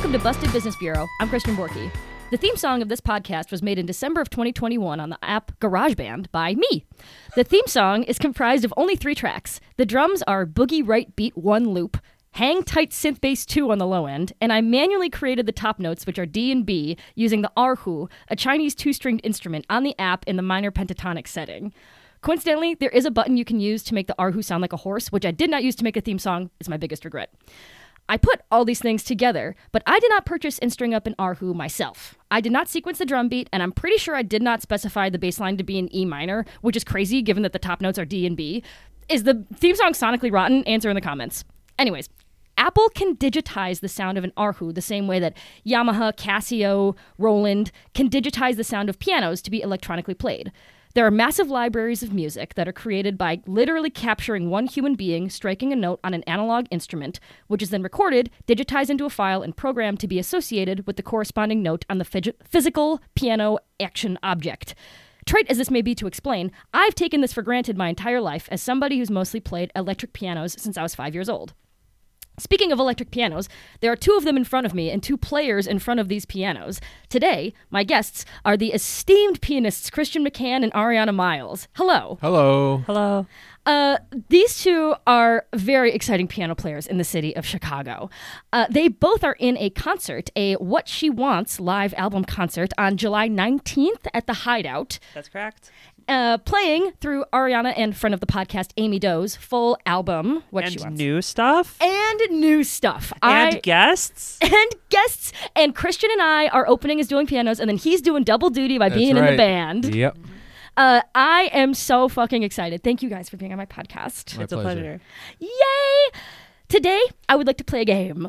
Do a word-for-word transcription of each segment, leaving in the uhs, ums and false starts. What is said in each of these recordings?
Welcome to Busted Business Bureau. I'm Christian Borky. The theme song of this podcast was made in December of twenty twenty-one on the app GarageBand by me. The theme song is comprised of only three tracks. The drums are Boogie Right Beat one loop, Hang Tight Synth Bass two on the low end, and I manually created the top notes, which are D and B, using the erhu, a Chinese two-stringed instrument, on the app in the minor pentatonic setting. Coincidentally, there is a button you can use to make the erhu sound like a horse, which I did not use to make a theme song. It's my biggest regret. I put all these things together, but I did not purchase and string up an erhu myself. I did not sequence the drum beat, and I'm pretty sure I did not specify the bass line to be in E minor, which is crazy given that the top notes are D and B. Is the theme song sonically rotten? Answer in the comments. Anyways, Apple can digitize the sound of an erhu the same way that Yamaha, Casio, Roland can digitize the sound of pianos to be electronically played. There are massive libraries of music that are created by literally capturing one human being striking a note on an analog instrument, which is then recorded, digitized into a file, and programmed to be associated with the corresponding note on the phys- physical piano action object. Trite as this may be to explain, I've taken this for granted my entire life as somebody who's mostly played electric pianos since I was five years old. Speaking of electric pianos, there are two of them in front of me and two players in front of these pianos. Today, my guests are the esteemed pianists Christian McCann and Ariana Miles. Hello. Hello. Hello. Uh, these two are very exciting piano players in the city of Chicago. Uh, they both are in a concert, a What She Wants live album concert on July nineteenth at the Hideout. That's correct. Uh, playing through Ariana and friend of the podcast, Amy Doe's full album, What and She Wants. new stuff. And new stuff. And I, guests. And guests. And Christian and I are opening as doing pianos, and then he's doing double duty by That's being right. in the band. Yep. Uh, I am so fucking excited. Thank you guys for being on my podcast. My it's a pleasure. pleasure. Yay! Today, I would like to play a game.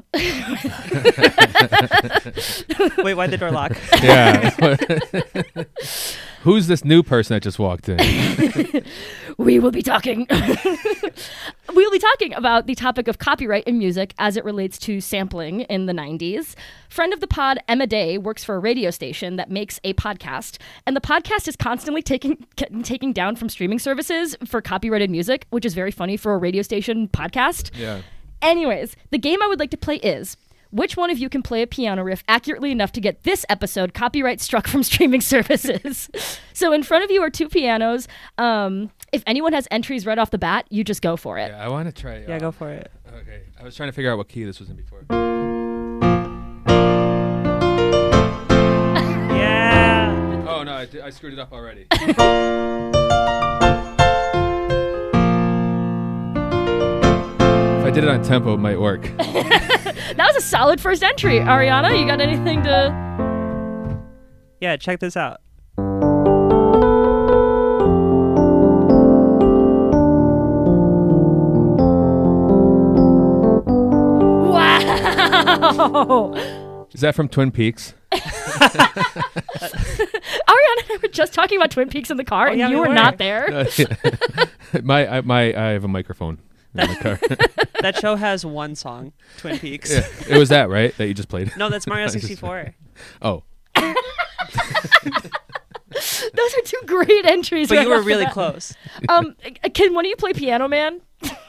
Wait, why'd the door lock? Yeah. Who's this new person that just walked in? We will be talking. We will be talking about the topic of copyright in music as it relates to sampling in the nineties. Friend of the pod, Emma Day, works for a radio station that makes a podcast, and the podcast is constantly taking taking down from streaming services for copyrighted music, which is very funny for a radio station podcast. Yeah. Anyways, the game I would like to play is, which one of you can play a piano riff accurately enough to get this episode copyright struck from streaming services? So in front of you are two pianos. Um, if anyone has entries right off the bat, you just go for it. Yeah, I want to try. Yeah, uh, go for it. Okay. I was trying to figure out what key this was in before. Yeah. Oh, no, I, did, I screwed it up already. If I did it on tempo, it might work. That was a solid first entry. Ariana, you got anything to... Yeah, check this out. Wow! Is that from Twin Peaks? Ariana and I were just talking about Twin Peaks in the car, Oh, and yeah, you we were were. not there. Uh, yeah. my, I, my, I have a microphone in the car. That show has one song, Twin Peaks. Yeah. It was that, right? That you just played? No, that's Mario I just- sixty-four. Oh. Those are two great entries. But right you were off the really bat. close. Um, can one of you play Piano Man?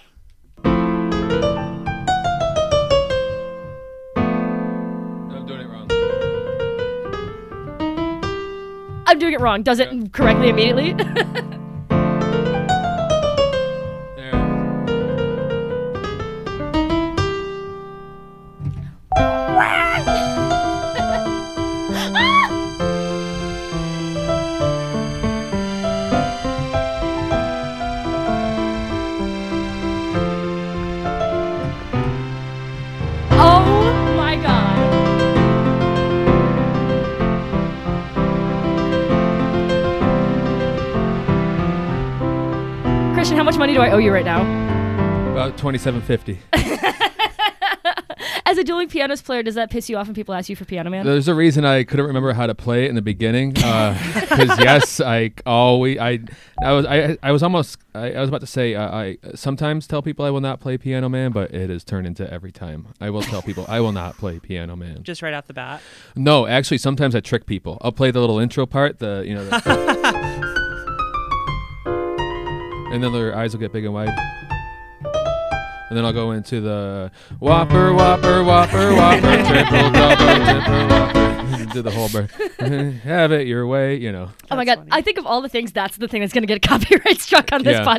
I'm doing it wrong. I'm doing it wrong. Does it Yeah. correctly immediately? There. Oh my god. Christian, how much money do I owe you right now? About twenty-seven fifty. As a dueling pianist player, does that piss you off when people ask you for Piano Man? There's a reason I couldn't remember how to play it in the beginning. Because yes, I always I I was I I was almost I, I was about to say uh, I sometimes tell people I will not play Piano Man, but it has turned into every time I will tell people I will not play Piano Man. Just right off the bat. No, actually, sometimes I trick people. I'll play the little intro part, the you know, the and then their eyes will get big and wide. And then I'll go into the Whopper, Whopper, Whopper, Whopper, triple, double, triple, Whopper. Do the whole bird. Have it your way, you know. Oh my That's God. funny. I think of all the things, that's the thing that's going to get copyright struck on this Yeah.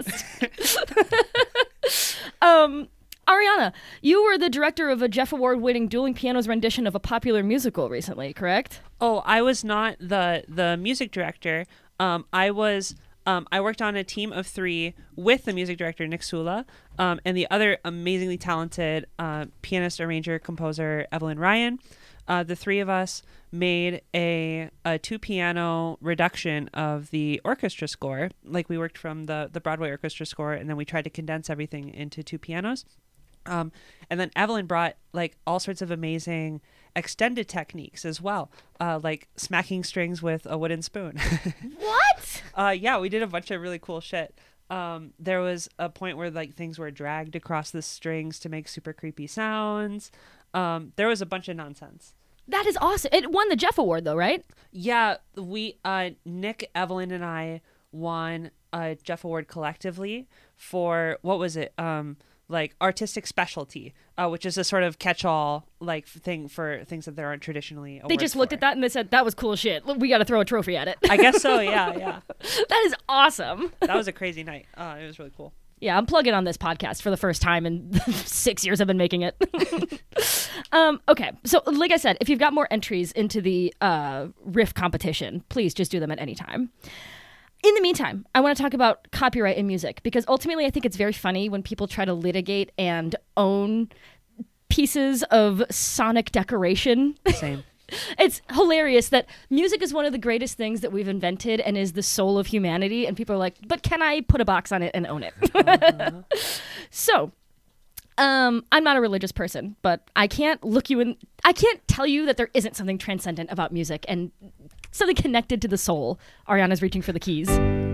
podcast. um, Ariana, you were the director of a Jeff Award winning Dueling Pianos rendition of a popular musical recently, correct? Oh, I was not the the music director. Um, I was. Um, I worked on a team of three with the music director Nick Sula, um, and the other amazingly talented uh, pianist, arranger, composer Evelyn Ryan. Uh, the three of us made a, a two piano reduction of the orchestra score. Like we worked from the the Broadway orchestra score, and then we tried to condense everything into two pianos. Um, and then Evelyn brought like all sorts of amazing extended techniques as well, uh, like smacking strings with a wooden spoon. What? uh, yeah, we did a bunch of really cool shit. Um, there was a point where like things were dragged across the strings to make super creepy sounds. Um, there was a bunch of nonsense. That is awesome. It won the Jeff Award, though, right? Yeah, we uh, Nick, Evelyn, and I won a Jeff Award collectively for what was it? Um, like artistic specialty, uh, which is a sort of catch-all like thing for things that there aren't traditionally awards They just looked for. at that and they said, that was cool shit. Look, we got to throw a trophy at it. I guess so. Yeah, yeah. That is awesome. That was a crazy night. Uh, it was really cool. Yeah, I'm plugging on this podcast for the first time in six years I've been making it. um, okay, so like I said, if you've got more entries into the uh, riff competition, please just do them at any time. In the meantime, I want to talk about copyright in music because ultimately I think it's very funny when people try to litigate and own pieces of sonic decoration. Same. It's hilarious that music is one of the greatest things that we've invented and is the soul of humanity. And people are like, but can I put a box on it and own it? Uh-huh. So, um, I'm not a religious person, but I can't look you in, I can't tell you that there isn't something transcendent about music and something connected to the soul. Ariana's reaching for the keys.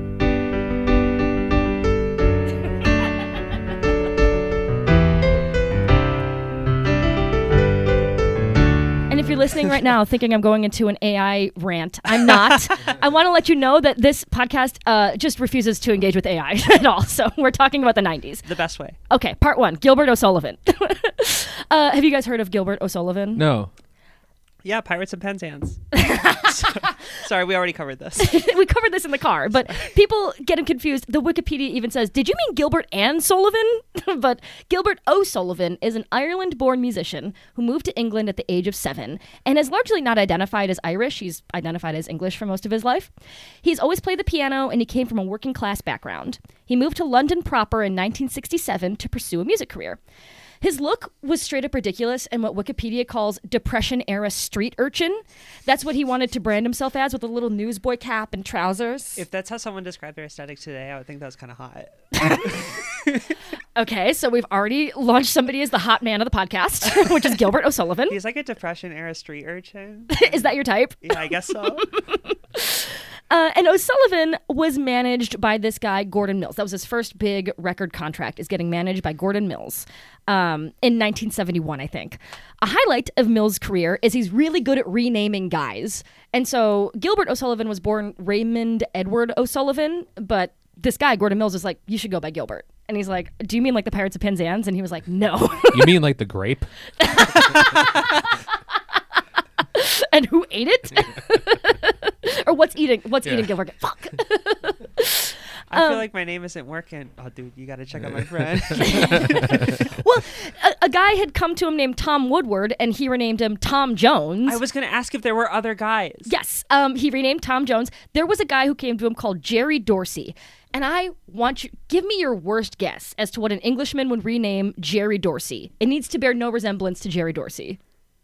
And if you're listening right now thinking I'm going into an A I rant, I'm not. I want to let you know that this podcast uh, just refuses to engage with A I at all. So we're talking about the nineties. The best way. Okay, part one, Gilbert O'Sullivan. uh, have you guys heard of Gilbert O'Sullivan? No. Yeah, Pirates and Penzance. Sorry, we already covered this. We covered this in the car, but people get him confused. The Wikipedia even says, did you mean Gilbert and Sullivan? But Gilbert O'Sullivan is an Ireland-born musician who moved to England at the age of seven and is largely not identified as Irish. He's identified as English for most of his life. He's always played the piano, and he came from a working-class background. He moved to London proper in nineteen sixty-seven to pursue a music career. His look was straight up ridiculous and what Wikipedia calls Depression-era street urchin. That's what he wanted to brand himself as, with a little newsboy cap and trousers. If that's how someone described their aesthetic today, I would think that was kind of hot. Okay, so we've already launched somebody as the hot man of the podcast, which is Gilbert O'Sullivan. He's like a Depression-era street urchin. Is that your type? Yeah, I guess so. Uh, and O'Sullivan was managed by this guy, Gordon Mills. That was his first big record contract, is getting managed by Gordon Mills um, in nineteen seventy-one, I think. A highlight of Mills' career is he's really good at renaming guys. And so Gilbert O'Sullivan was born Raymond Edward O'Sullivan, but this guy, Gordon Mills, is like, you should go by Gilbert. And he's like, do you mean like the Pirates of Penzance? And he was like, no. You mean like the grape? And who ate it? Or what's eating? What's Yeah. eating Gilbert? Fuck. I Um, feel like my name isn't working. Oh, dude, you got to check on my friend. Well, a, a guy had come to him named Tom Woodward, and he renamed him Tom Jones. I was going to ask if there were other guys. Yes, um, he renamed Tom Jones. There was a guy who came to him called Jerry Dorsey. And I want you, give me your worst guess as to what an Englishman would rename Jerry Dorsey. It needs to bear no resemblance to Jerry Dorsey.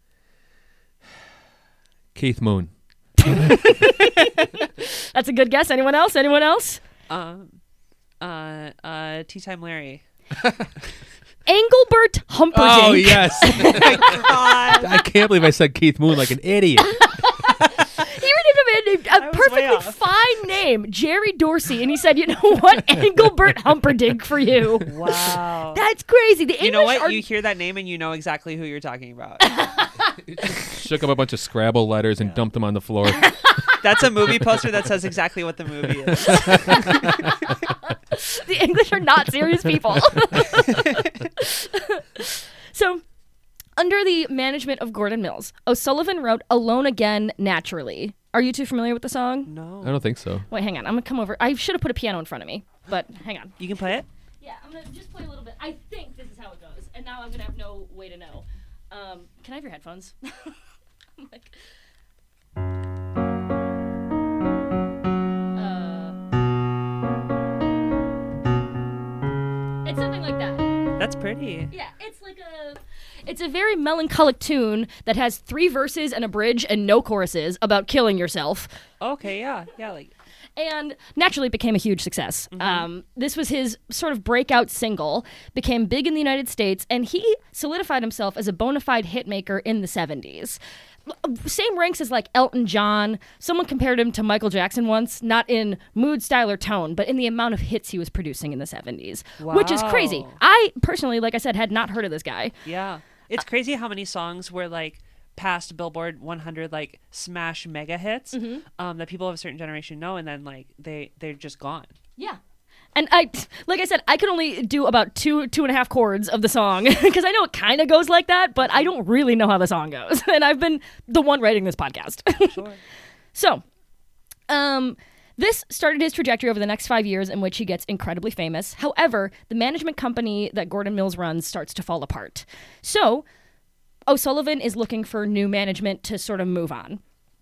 Keith Moon. That's a good guess. Anyone else? Anyone else? Um, uh, uh, Tea Time Larry. Engelbert Humperdinck. Oh, yes. God. I can't believe I said Keith Moon like an idiot. He renamed him a, a I was way perfectly off. fine name, Jerry Dorsey. And he said, you know what? Engelbert Humperdinck for you. Wow. That's crazy. The English You know what? are... You hear that name and you know exactly who you're talking about. Shook up a bunch of Scrabble letters and dumped them on the floor. That's a movie poster that says exactly what the movie is. The English are not serious people. So, under the management of Gordon Mills, O'Sullivan wrote Alone Again Naturally. Are you two familiar with the song? No. I don't think so. Wait, hang on. I'm going to come over. I should have put a piano in front of me, but hang on. You can play it? Yeah, I'm going to just play a little bit. I think this is how it goes, and now I'm going to have no way to know. Um, can I have your headphones? I'm like... Uh, it's something like that. That's pretty. Yeah, it's like a... It's a very melancholic tune that has three verses and a bridge and no choruses about killing yourself. Okay, yeah. Yeah, like... And naturally became a huge success. Mm-hmm. Um, this was his sort of breakout single, became big in the United States, and he solidified himself as a bona fide hitmaker in the seventies. Same ranks as like Elton John. Someone compared him to Michael Jackson once, not in mood, style, or tone, but in the amount of hits he was producing in the seventies, which is crazy. Wow. I personally, like I said, had not heard of this guy. Yeah. It's crazy how many songs were like past Billboard one hundred like smash mega hits Mm-hmm. um, that people of a certain generation know, and then like they they're just gone. Yeah. And I, like I said, I could only do about two, two and a half chords of the song because I know it kind of goes like that, but I don't really know how the song goes. And I've been the one writing this podcast. Sure. So, um, this started his trajectory over the next five years in which he gets incredibly famous. However, the management company that Gordon Mills runs starts to fall apart. So, O'Sullivan is looking for new management to sort of move on.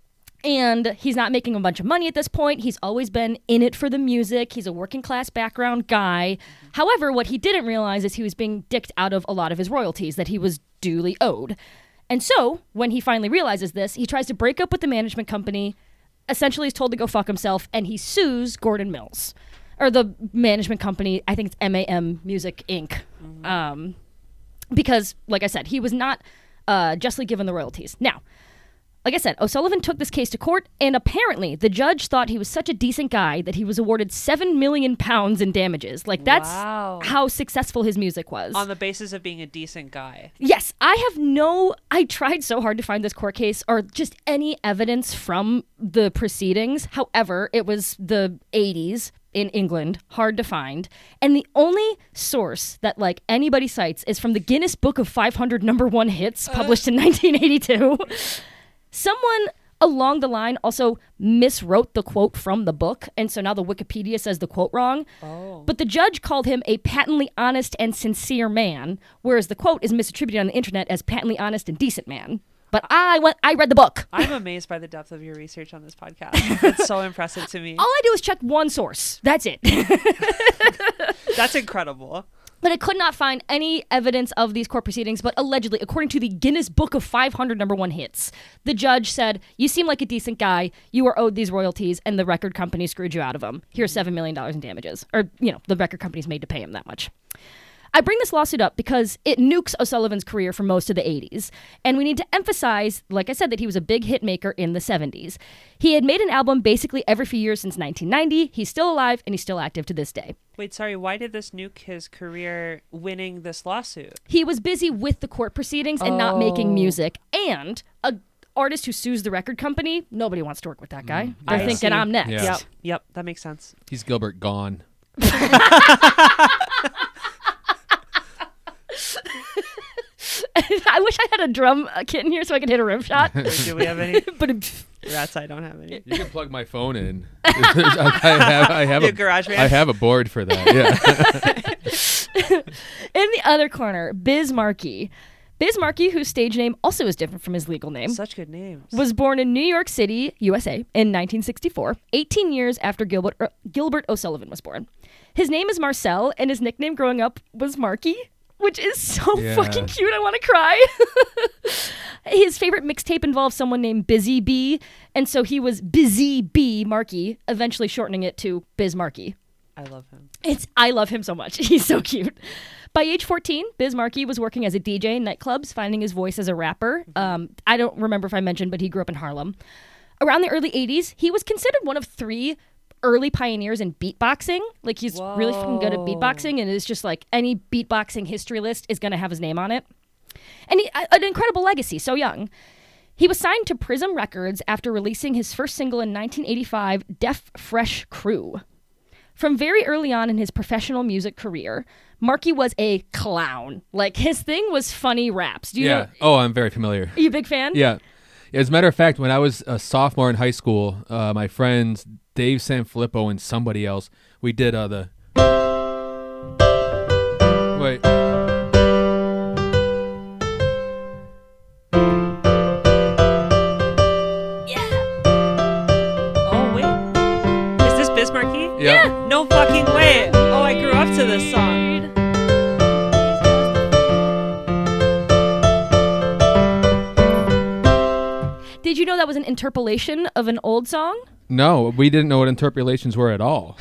And he's not making a bunch of money at this point. He's always been in it for the music. He's a working class background guy. However, what he didn't realize is he was being dicked out of a lot of his royalties that he was duly owed. And so, when he finally realizes this, he tries to break up with the management company. Essentially, he's told to go fuck himself, and he sues Gordon Mills. Or the management company, I think it's M A M Music, Incorporated. Mm-hmm. Um, because, like I said, he was not uh, justly given the royalties. Now, like I said, O'Sullivan took this case to court, and apparently the judge thought he was such a decent guy that he was awarded seven million pounds in damages. Like, that's Wow. how successful his music was. On the basis of being a decent guy. Yes, I have no... I tried so hard to find this court case or just any evidence from the proceedings. However, it was the eighties in England, hard to find. And the only source that, like, anybody cites is from the Guinness Book of five hundred number one hits published in nineteen eighty-two. Someone along the line also miswrote the quote from the book, and so now the Wikipedia says the quote wrong. Oh. But the judge called him a patently honest and sincere man, whereas the quote is misattributed on the internet as patently honest and decent man. But I went, I read the book. I'm amazed by the depth of your research on this podcast. It's so impressive to me. All I do is check one source. That's it. That's incredible. But I could not find any evidence of these court proceedings, but allegedly, according to the Guinness Book of five hundred number one hits, the judge said, you seem like a decent guy, you are owed these royalties, and the record company screwed you out of them. Here's seven million dollars in damages. Or, you know, the record company's made to pay him that much. I bring this lawsuit up because it nukes O'Sullivan's career for most of the eighties. And we need to emphasize, like I said, that he was a big hit maker in the seventies. He had made an album basically every few years since nineteen ninety. He's still alive, and he's still active to this day. Wait, sorry, why did this nuke his career winning this lawsuit? He was busy with the court proceedings and not making music. And a artist who sues the record company, nobody wants to work with that guy. They're I thinking see. I'm next. Yeah. Yep, yep, that makes sense. He's Gilbert gone. I wish I had a drum kit in here so I could hit a rim shot. Do we have any? But Rats, I don't have any. You can plug my phone in. I have, I have Your a garage band? I have a board for that. Yeah. in the other corner, Biz Markie. Biz Markie, whose stage name also is different from his legal name, Such good names. was born in New York City, U S A, in nineteen sixty-four, eighteen years after Gilbert, uh, Gilbert O'Sullivan was born. His name is Marcel, and his nickname growing up was Markie, which is so Yeah. fucking cute. I want to cry. His favorite mixtape involved someone named Busy Bee, and so he was Busy Bee Markie, eventually shortening it to Biz Markie. I love him. It's I love him so much. He's so cute. By age fourteen, Biz Markie was working as a D J in nightclubs, finding his voice as a rapper. Um, I don't remember if I mentioned, but he grew up in Harlem. Around the early eighties, he was considered one of three early pioneers in beatboxing. Like, he's really fucking good at Whoa. beatboxing, and it's just like any beatboxing history list is going to have his name on it. And he, an incredible legacy, so young. He was signed to Prism Records after releasing his first single in nineteen eighty-five, Deaf Fresh Crew. From very early on in his professional music career, Marky was a clown. Like, his thing was funny raps. Do you yeah. know? Oh, I'm very familiar. Are you a big fan? Yeah. As a matter of fact, when I was a sophomore in high school, uh, my friends Dave Sanfilippo and somebody else, we did uh, the... Wait. Bismarcky? Yeah. No fucking way. Oh, I grew up to this song. Did you know that was an interpolation of an old song? No, we didn't know what interpolations were at all.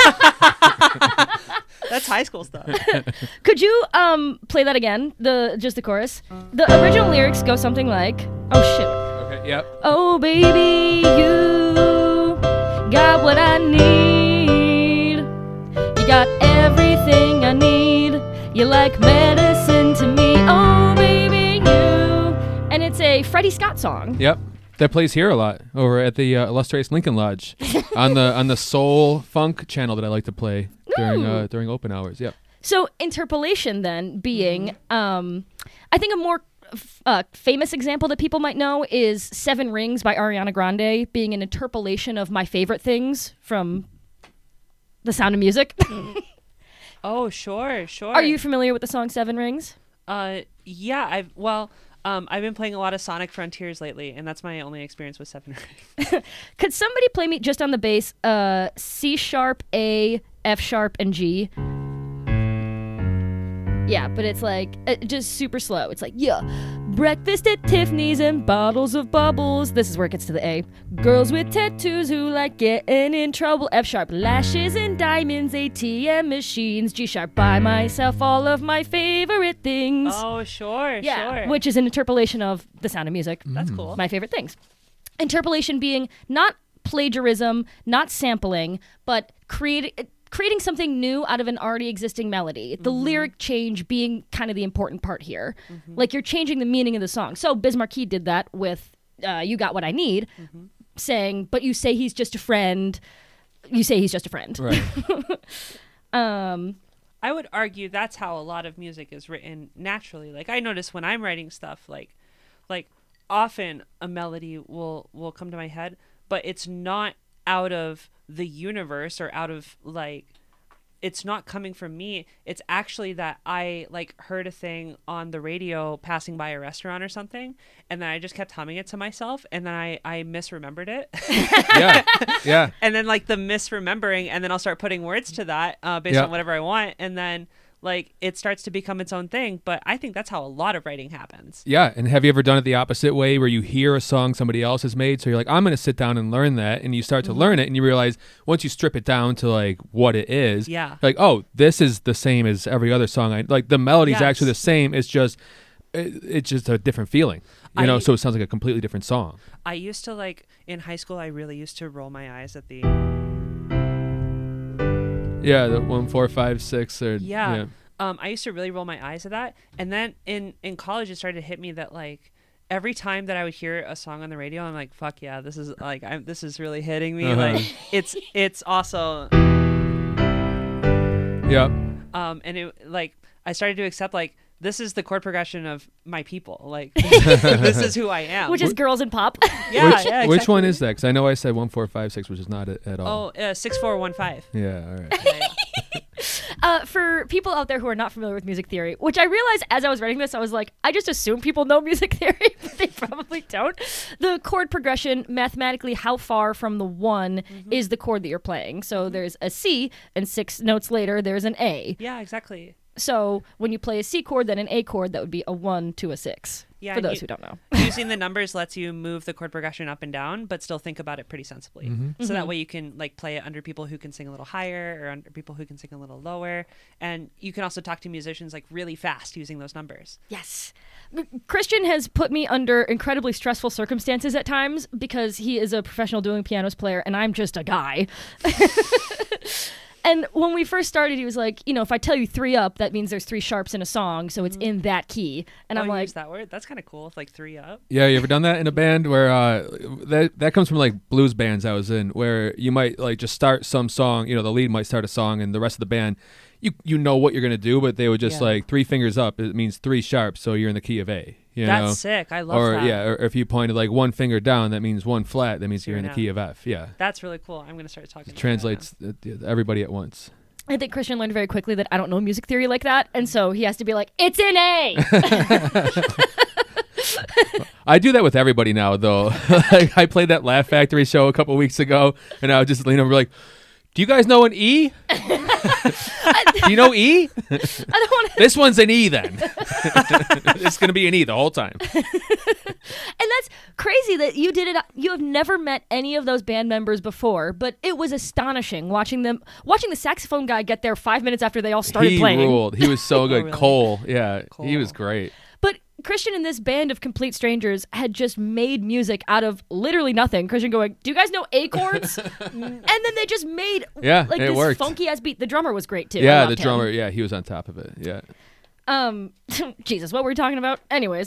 That's high school stuff. Could you um play that again? The just the chorus. The original lyrics go something like, "Oh shit." Okay. Yep. Oh baby, you got what I need. You got everything I need. You're like medicine to me. Oh baby, you. And it's a Freddie Scott song. Yep. That plays here a lot over at the uh, illustrious Lincoln Lodge on the on the soul funk channel that I like to play during uh, during open hours. Yep. So interpolation then being, um, I think a more f- uh, famous example that people might know is Seven Rings by Ariana Grande being an interpolation of My Favorite Things from The Sound of Music. Oh, sure, sure. Are you familiar with the song Seven Rings? Uh, yeah, I've, well... Um, I've been playing a lot of Sonic Frontiers lately, and that's my only experience with Seven Rings. Could somebody play me just on the bass, uh, C sharp, A, F sharp, and G? Yeah, but it's like, uh, just super slow. It's like, yeah, breakfast at Tiffany's and bottles of bubbles. This is where it gets to the A. Girls with tattoos who like getting in trouble. F sharp, lashes and diamonds, A T M machines. G sharp, buy myself all of my favorite things. Oh, sure, Yeah, sure. which is an interpolation of The Sound of Music. That's cool. My favorite things. Interpolation being not plagiarism, not sampling, but create, creating something new out of an already existing melody. The Mm-hmm. lyric change being kind of the important part here. Mm-hmm. Like, you're changing the meaning of the song. So Bismarcky did that with uh, You Got What I Need, mm-hmm. saying, but you say he's just a friend. You say he's just a friend. Right. um, I would argue that's how a lot of music is written naturally. Like, I notice when I'm writing stuff, like, like often a melody will will come to my head, but it's not out of the universe or out of, like, it's not coming from me. It's actually that I, like, heard a thing on the radio passing by a restaurant or something, and then I just kept humming it to myself, and then I, I misremembered it. Yeah. Yeah. And then, like, the misremembering, and then I'll start putting words to that uh, based Yeah. on whatever I want, and then, like, it starts to become its own thing. But I think that's how a lot of writing happens. Yeah, and have you ever done it the opposite way where you hear a song somebody else has made, so you're like, I'm going to sit down and learn that, and you start to Mm-hmm. learn it, and you realize once you strip it down to, like, what it is, Yeah. like, oh, this is the same as every other song. I like the melody's Yes. actually the same. It's just it, it's just a different feeling, you I- know. So it sounds like a completely different song. I used to, like, in high school, I really used to roll my eyes at the... Yeah, the one, four, five, six, or Yeah. yeah. Um, I used to really roll my eyes at that. And then in, in college, it started to hit me that, like, every time that I would hear a song on the radio, I'm like, fuck yeah, this is, like, I'm, this is really hitting me. Uh-huh. Like, it's, it's also... Yeah. Um, and it, like, I started to accept, like, this is the chord progression of my people. Like, this is who I am. which is girls and pop. yeah, which, yeah, which exactly. one is that? Because I know I said one, four, five, six, which is not it at all. Oh, uh, six four one five. Yeah. All right. Yeah, yeah. Uh, for people out there who are not familiar with music theory, which I realized as I was writing this, I was like, I just assume people know music theory, but they probably don't. The chord progression, mathematically, how far from the one Mm-hmm. is the chord that you're playing. So there's a C, and six notes later, there's an A. Yeah, exactly. So when you play a C chord, then an A chord, that would be a one to a six. Yeah, for and those you- who don't know. Using the numbers lets you move the chord progression up and down, but still think about it pretty sensibly. Mm-hmm. So that way you can, like, play it under people who can sing a little higher or under people who can sing a little lower. And you can also talk to musicians, like, really fast using those numbers. Yes. Christian has put me under incredibly stressful circumstances at times because he is a professional dueling pianos player and I'm just a guy. And when we first started, he was like, you know, if I tell you three up, that means there's three sharps in a song, so it's in that key. And oh, I'm you like, use that word? That's kind of cool. Like three up. Yeah, you ever done that in a band where uh, that that comes from like blues bands I was in, where you might like just start some song, you know, the lead might start a song, and the rest of the band, you you know what you're gonna do, but they would just Yeah. like three fingers up. It means three sharps, so you're in the key of A. You That's know? sick. I love or that. yeah, or if you pointed like one finger down, that means one flat. That means you're in the You're key in of F. Yeah, That's really cool. I'm gonna start talking. it about translates uh, everybody at once. I think Christian learned very quickly that I don't know music theory like that, and so he has to be like, it's in A. I do that with everybody now, though. Like, I played that Laugh Factory show a couple weeks ago, and I would just lean over like, do you guys know an E? Do you know E? I don't want to. This one's an E then. It's going to be an E the whole time. And that's crazy that you did it. You have never met any of those band members before, but it was astonishing watching them, watching the saxophone guy get there five minutes after they all started He playing. ruled. He was so good. really? Cole, yeah, he was Cole. great. But Christian and this band of complete strangers had just made music out of literally nothing. Christian going, do you guys know A chords? And then they just made Yeah, like it this worked. funky ass beat. The drummer was great too. I Yeah, the loved him. drummer, yeah, he was on top of it. Yeah. Um, Jesus, what were we talking about? Anyways.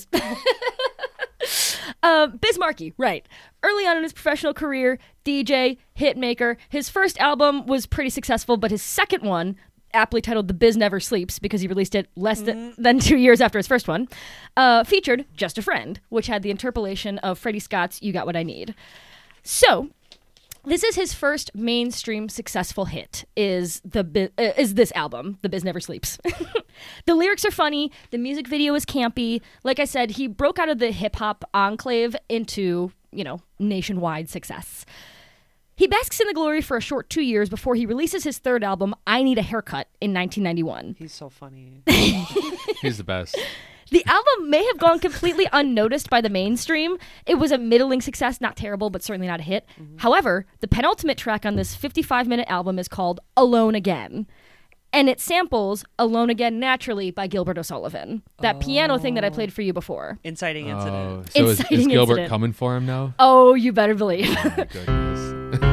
uh, Biz Markie, right. Early on in his professional career, D J, hit maker. His first album was pretty successful, but his second one, aptly titled The Biz Never Sleeps, because he released it less than, than two years after his first one, uh, featured Just a Friend, which had the interpolation of Freddie Scott's You Got What I Need. So, this is his first mainstream successful hit, is the Bi- uh, is this album, The Biz Never Sleeps. The lyrics are funny. The music video is campy. Like I said, he broke out of the hip-hop enclave into, you know, nationwide success. He basks in the glory for a short two years before he releases his third album, I Need a Haircut, in nineteen ninety-one. He's so funny. He's the best. The album may have gone completely unnoticed by the mainstream. It was a middling success, not terrible, but certainly not a hit. Mm-hmm. However, the penultimate track on this fifty-five minute album is called Alone Again. And it samples Alone Again Naturally by Gilbert O'Sullivan. That piano thing that I played for you before. Inciting Oh, incident. so is, is Inciting Gilbert incident. coming for him now? Oh, you better believe. Oh my goodness.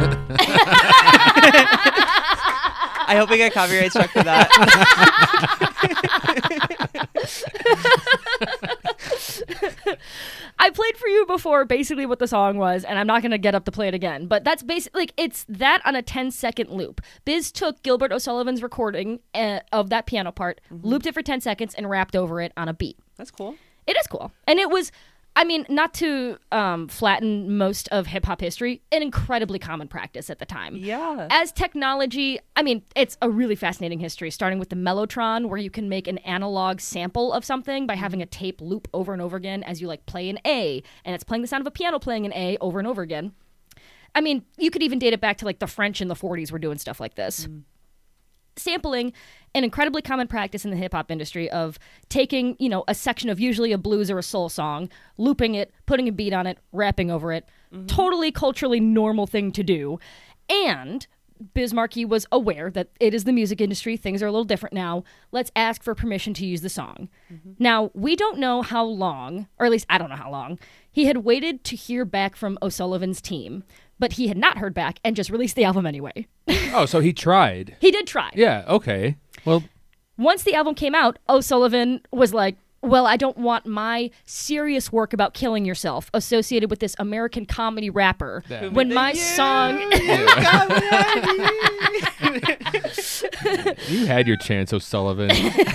I hope we get copyright struck for that. I played for you before basically what the song was, and I'm not going to get up to play it again. But that's basically, like, it's that on a ten second loop. Biz took Gilbert O'Sullivan's recording uh, of that piano part, looped it for ten seconds, and rapped over it on a beat. That's cool. It is cool. And it was, I mean, not to um, flatten most of hip hop history, an incredibly common practice at the time. Yeah. As technology, I mean, it's a really fascinating history, starting with the Mellotron, where you can make an analog sample of something by having a tape loop over and over again as you like play an A, and it's playing the sound of a piano playing an A over and over again. I mean, you could even date it back to like the French in the forties were doing stuff like this. Mm. Sampling, an incredibly common practice in the hip-hop industry of taking, you know, a section of usually a blues or a soul song, looping it, putting a beat on it, rapping over it. Mm-hmm. Totally culturally normal thing to do. And Biz Markie was aware that it is the music industry. Things are a little different now. Let's ask for permission to use the song. Mm-hmm. Now, we don't know how long, or at least I don't know how long, he had waited to hear back from O'Sullivan's team. But he had not heard back and just released the album anyway. Oh, so he tried. He did try. Yeah, okay. Well, once the album came out, O'Sullivan was like, well, I don't want my serious work about killing yourself associated with this American comedy rapper. Yeah. When my You song... You had your chance, O'Sullivan.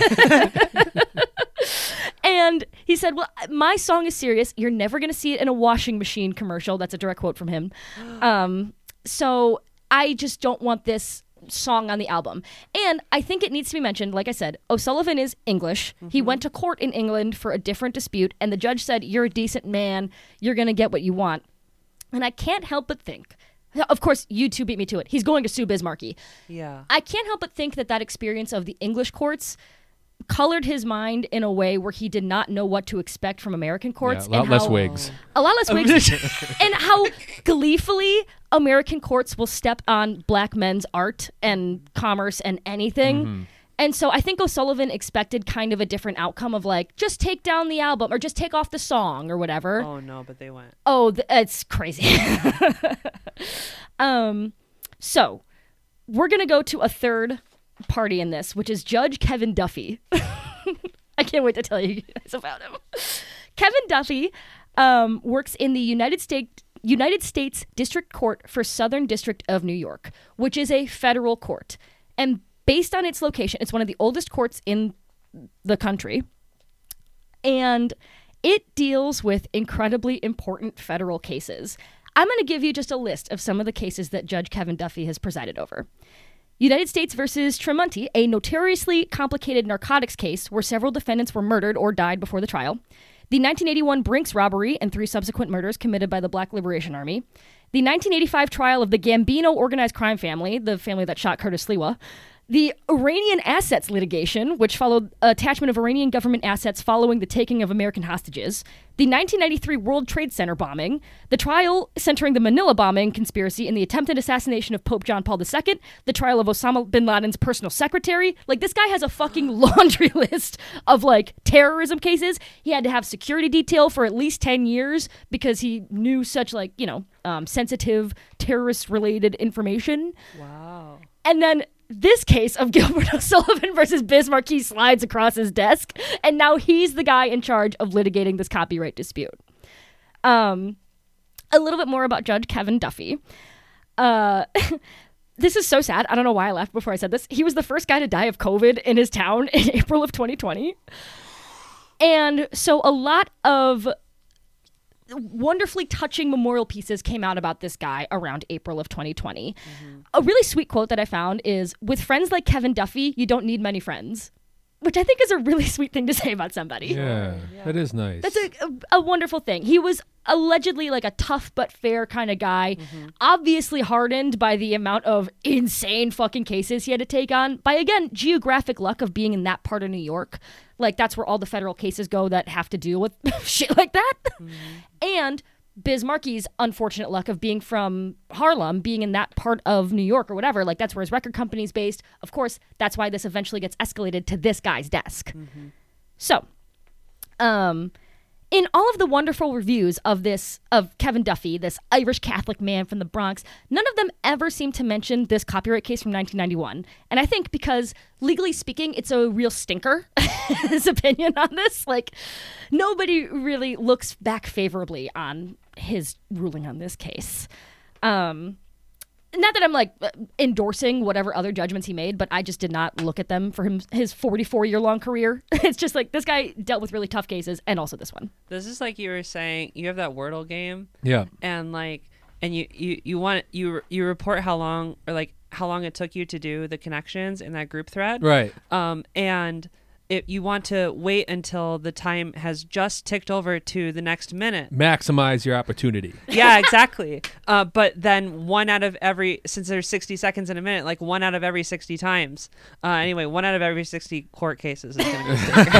And he said, well, my song is serious. You're never going to see it in a washing machine commercial. That's a direct quote from him. Um, so I just don't want this song on the album. And I think it needs to be mentioned, like I said, O'Sullivan is English. Mm-hmm. He went to court in England for a different dispute, and the judge said, you're a decent man. You're going to get what you want. And I can't help but think, of course, you two beat me to it. He's going to sue Biz Markie. Yeah. I can't help but think that that experience of the English courts colored his mind in a way where he did not know what to expect from American courts. Yeah, a lot and less how, wigs. A lot less wigs. And how gleefully American courts will step on black men's art and commerce and anything. Mm-hmm. And so I think O'Sullivan expected kind of a different outcome of like, just take down the album or just take off the song or whatever. Oh, no, but they went. Oh, th- it's crazy. um, so... we're going to go to a third party in this, which is Judge Kevin Duffy. I can't wait to tell you guys about him. Kevin Duffy um, works in the United States United States District Court for Southern District of New York, which is a federal court. And based on its location, it's one of the oldest courts in the country. And it deals with incredibly important federal cases. I'm going to give you just a list of some of the cases that Judge Kevin Duffy has presided over. United States versus Tremonti, a notoriously complicated narcotics case where several defendants were murdered or died before the trial. The nineteen eighty-one Brinks robbery and three subsequent murders committed by the Black Liberation Army. The nineteen eighty-five trial of the Gambino organized crime family, the family that shot Curtis Sliwa. The Iranian assets litigation, which followed attachment of Iranian government assets following the taking of American hostages. The nineteen ninety-three World Trade Center bombing. The trial centering the Manila bombing conspiracy and the attempted assassination of Pope John Paul the Second. The trial of Osama bin Laden's personal secretary. Like, this guy has a fucking laundry list of, like, terrorism cases. He had to have security detail for at least ten years because he knew such, like, you know, um, sensitive terrorist-related information. Wow. And then this case of Gilbert O'Sullivan versus Biz Markie slides across his desk, and now he's the guy in charge of litigating this copyright dispute. Um, a little bit more about Judge Kevin Duffy. Uh, this is so sad. I don't know why I laughed before I said this. He was the first guy to die of COVID in his town in April of twenty twenty. And so a lot of wonderfully touching memorial pieces came out about this guy around April of twenty twenty. Mm-hmm. A really sweet quote that I found is, "With friends like Kevin Duffy, you don't need many friends," which I think is a really sweet thing to say about somebody. Yeah, yeah. That is nice. That's a, a, a wonderful thing. He was allegedly like a tough but fair kind of guy, mm-hmm. obviously hardened by the amount of insane fucking cases he had to take on, by, again, geographic luck of being in that part of New York. Like, that's where all the federal cases go that have to deal with shit like that. Mm-hmm. And Biz Markie's unfortunate luck of being from Harlem, being in that part of New York or whatever. Like, that's where his record company's based. Of course, that's why this eventually gets escalated to this guy's desk. Mm-hmm. So, um... in all of the wonderful reviews of this, of Kevin Duffy, this Irish Catholic man from the Bronx, none of them ever seem to mention this copyright case from nineteen ninety-one. And I think because, legally speaking, it's a real stinker, his opinion on this. Like, nobody really looks back favorably on his ruling on this case. Um... Not that I'm, like, endorsing whatever other judgments he made, but I just did not look at them for him his forty-four-year-long career. It's just, like, this guy dealt with really tough cases, and also this one. This is like you were saying, you have that Wordle game. Yeah. And, like, and you, you, you want, you you report how long, or, like, how long it took you to do the connections in that group thread. Right. Um, and it, you want to wait until the time has just ticked over to the next minute. Maximize your opportunity. Yeah, exactly. uh, but then one out of every, since there's sixty seconds in a minute, like one out of every sixty times. Uh, anyway, one out of every sixty court cases is going to be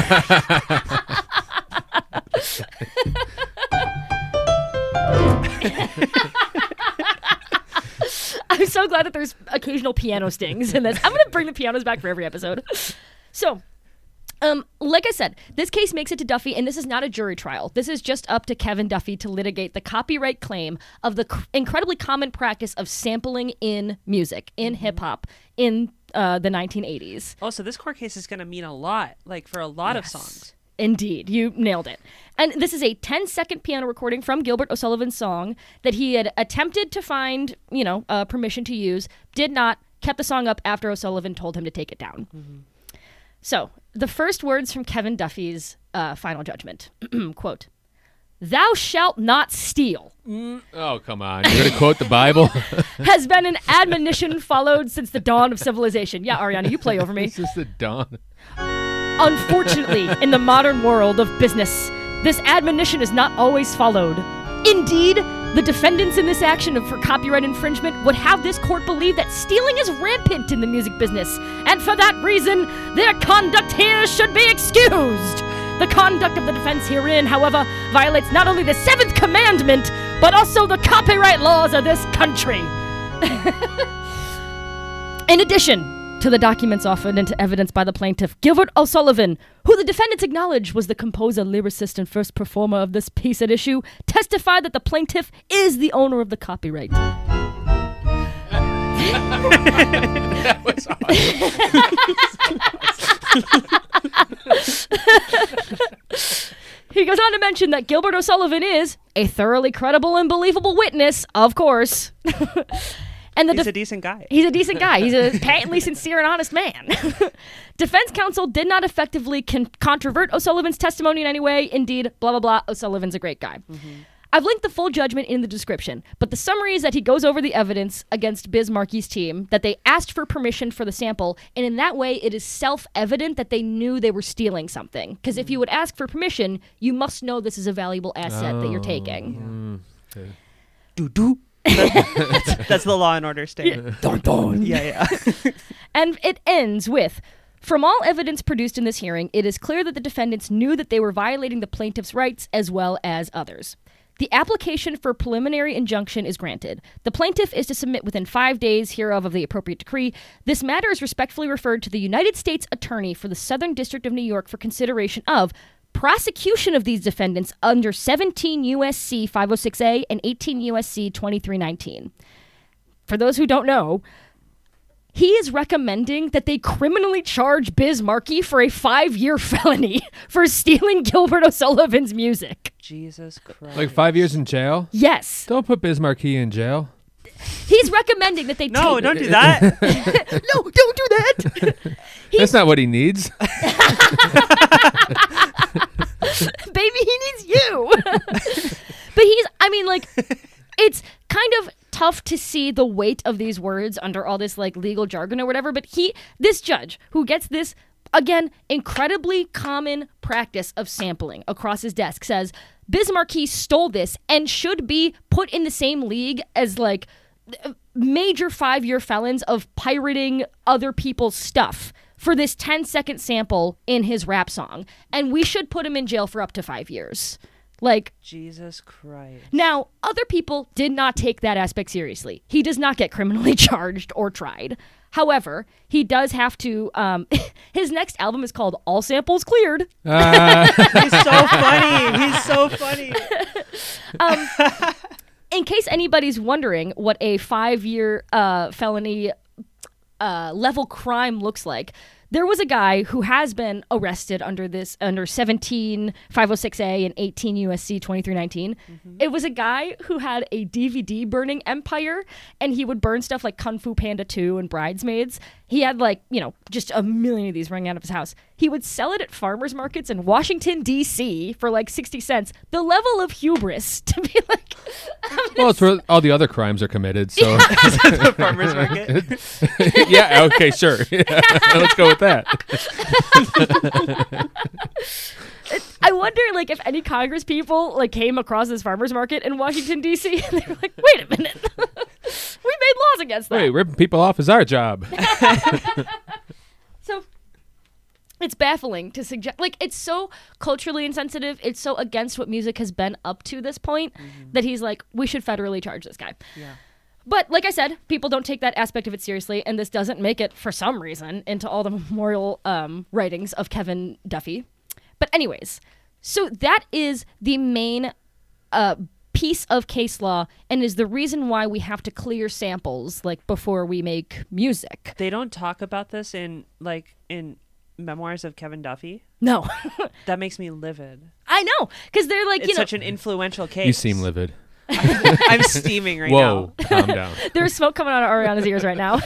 I'm so glad that there's occasional piano stings in this. I'm going to bring the pianos back for every episode. So, Um, like I said, this case makes it to Duffy, and this is not a jury trial. This is just up to Kevin Duffy to litigate the copyright claim of the cr- incredibly common practice of sampling in music, in mm-hmm. hip-hop, in uh, the nineteen eighties. Oh, so this court case is going to mean a lot, like for a lot yes. of songs. Indeed. You nailed it. And this is a ten-second piano recording from Gilbert O'Sullivan's song that he had attempted to find, you know, uh, permission to use, did not, kept the song up after O'Sullivan told him to take it down. Mm-hmm. So, the first words from Kevin Duffy's uh, final judgment. Quote, "Thou shalt not steal." Mm. Oh, come on. You're going to quote the Bible? Has been an admonition followed since the dawn of civilization. Yeah, Ariana, you play over me. This is the dawn. Unfortunately, in the modern world of business, this admonition is not always followed. Indeed, the defendants in this action for copyright infringement would have this court believe that stealing is rampant in the music business, and for that reason, their conduct here should be excused. The conduct of the defense herein, however, violates not only the seventh commandment, but also the copyright laws of this country. In addition to the documents offered into evidence by the plaintiff, Gilbert O'Sullivan, who the defendants acknowledge was the composer, lyricist, and first performer of this piece at issue, testified that the plaintiff is the owner of the copyright. That was awesome. He goes on to mention that Gilbert O'Sullivan is a thoroughly credible and believable witness, of course. And the He's def- a decent guy. He's a decent guy. He's a patently sincere and honest man. Defense counsel did not effectively con- controvert O'Sullivan's testimony in any way. Indeed, blah, blah, blah, O'Sullivan's a great guy. Mm-hmm. I've linked the full judgment in the description, but the summary is that he goes over the evidence against Biz Markie's team, that they asked for permission for the sample, and in that way it is self-evident that they knew they were stealing something. Because if you would ask for permission, you must know this is a valuable asset oh, that you're taking. Yeah. Okay. Do-do. That's, that's the Law and Order statement. Dun, dun. Yeah, yeah. And it ends with, from all evidence produced in this hearing, it is clear that the defendants knew that they were violating the plaintiff's rights as well as others. The application for preliminary injunction is granted. The plaintiff is to submit within five days hereof of the appropriate decree. This matter is respectfully referred to the United States Attorney for the Southern District of New York for consideration of prosecution of these defendants under seventeen U S C five oh six A and eighteen U S C twenty-three nineteen. For those who don't know, he is recommending that they criminally charge Biz Markie for a five-year felony for stealing Gilbert O'Sullivan's music. Jesus Christ. Like five years in jail? Yes. Don't put Biz Markie in jail. He's recommending that they No, take... don't do that. No, don't do that. That's not what he needs. Baby, he needs you. But he's, I mean, like, it's kind of tough to see the weight of these words under all this, like, legal jargon or whatever, but he, this judge who gets this, again, incredibly common practice of sampling across his desk says, Biz Markie stole this and should be put in the same league as, like, major five-year felons of pirating other people's stuff for this ten-second sample in his rap song. And we should put him in jail for up to five years. Like, Jesus Christ. now, other people did not take that aspect seriously. He does not get criminally charged or tried. However, he does have to, um, his next album is called All Samples Cleared. Uh, He's so funny. He's so funny. Um, in case anybody's wondering what a five-year uh, felony uh, level crime looks like, there was a guy who has been arrested under this under seventeen five oh six A and eighteen U S C twenty-three nineteen. Mm-hmm. It was a guy who had a D V D burning empire, and he would burn stuff like Kung Fu Panda two and Bridesmaids. He had, like, you know, just a million of these running out of his house. He would sell it at farmers markets in Washington, D C for like sixty cents. The level of hubris to be like... well, it's where all the other crimes are committed, so... The farmer's market. Yeah, okay, sure. Yeah. Let's go with that. I wonder, like, if any Congress people, like, came across this farmer's market in Washington, D C, and they were like, wait a minute. We made laws against that. Wait, ripping people off is our job. So... it's baffling to suggest, like, it's so culturally insensitive, it's so against what music has been up to this point, mm-hmm. that he's like, we should federally charge this guy. Yeah. But like I said, people don't take that aspect of it seriously, and this doesn't make it, for some reason, into all the memorial um, writings of Kevin Duffy. But anyways, so that is the main uh, piece of case law, and is the reason why we have to clear samples, like, before we make music. They don't talk about this in, like, in... memoirs of Kevin Duffy. No. That makes me livid. I know, because they're like, it's you know, such an influential case. You seem livid. I'm, I'm steaming right Whoa, now. calm down. There's smoke coming out of Ariana's ears right now.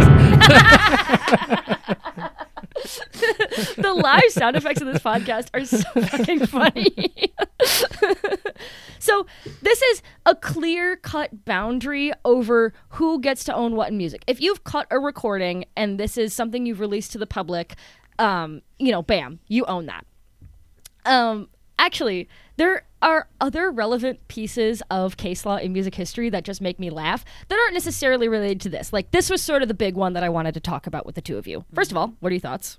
The live sound effects of this podcast are so fucking funny. So this is a clear-cut boundary over who gets to own what in music. If you've cut a recording and this is something you've released to the public, um, you know, bam, you own that. Um, actually, there are other relevant pieces of case law in music history that just make me laugh that aren't necessarily related to this. Like, this was sort of the big one that I wanted to talk about with the two of you. First of all, what are your thoughts?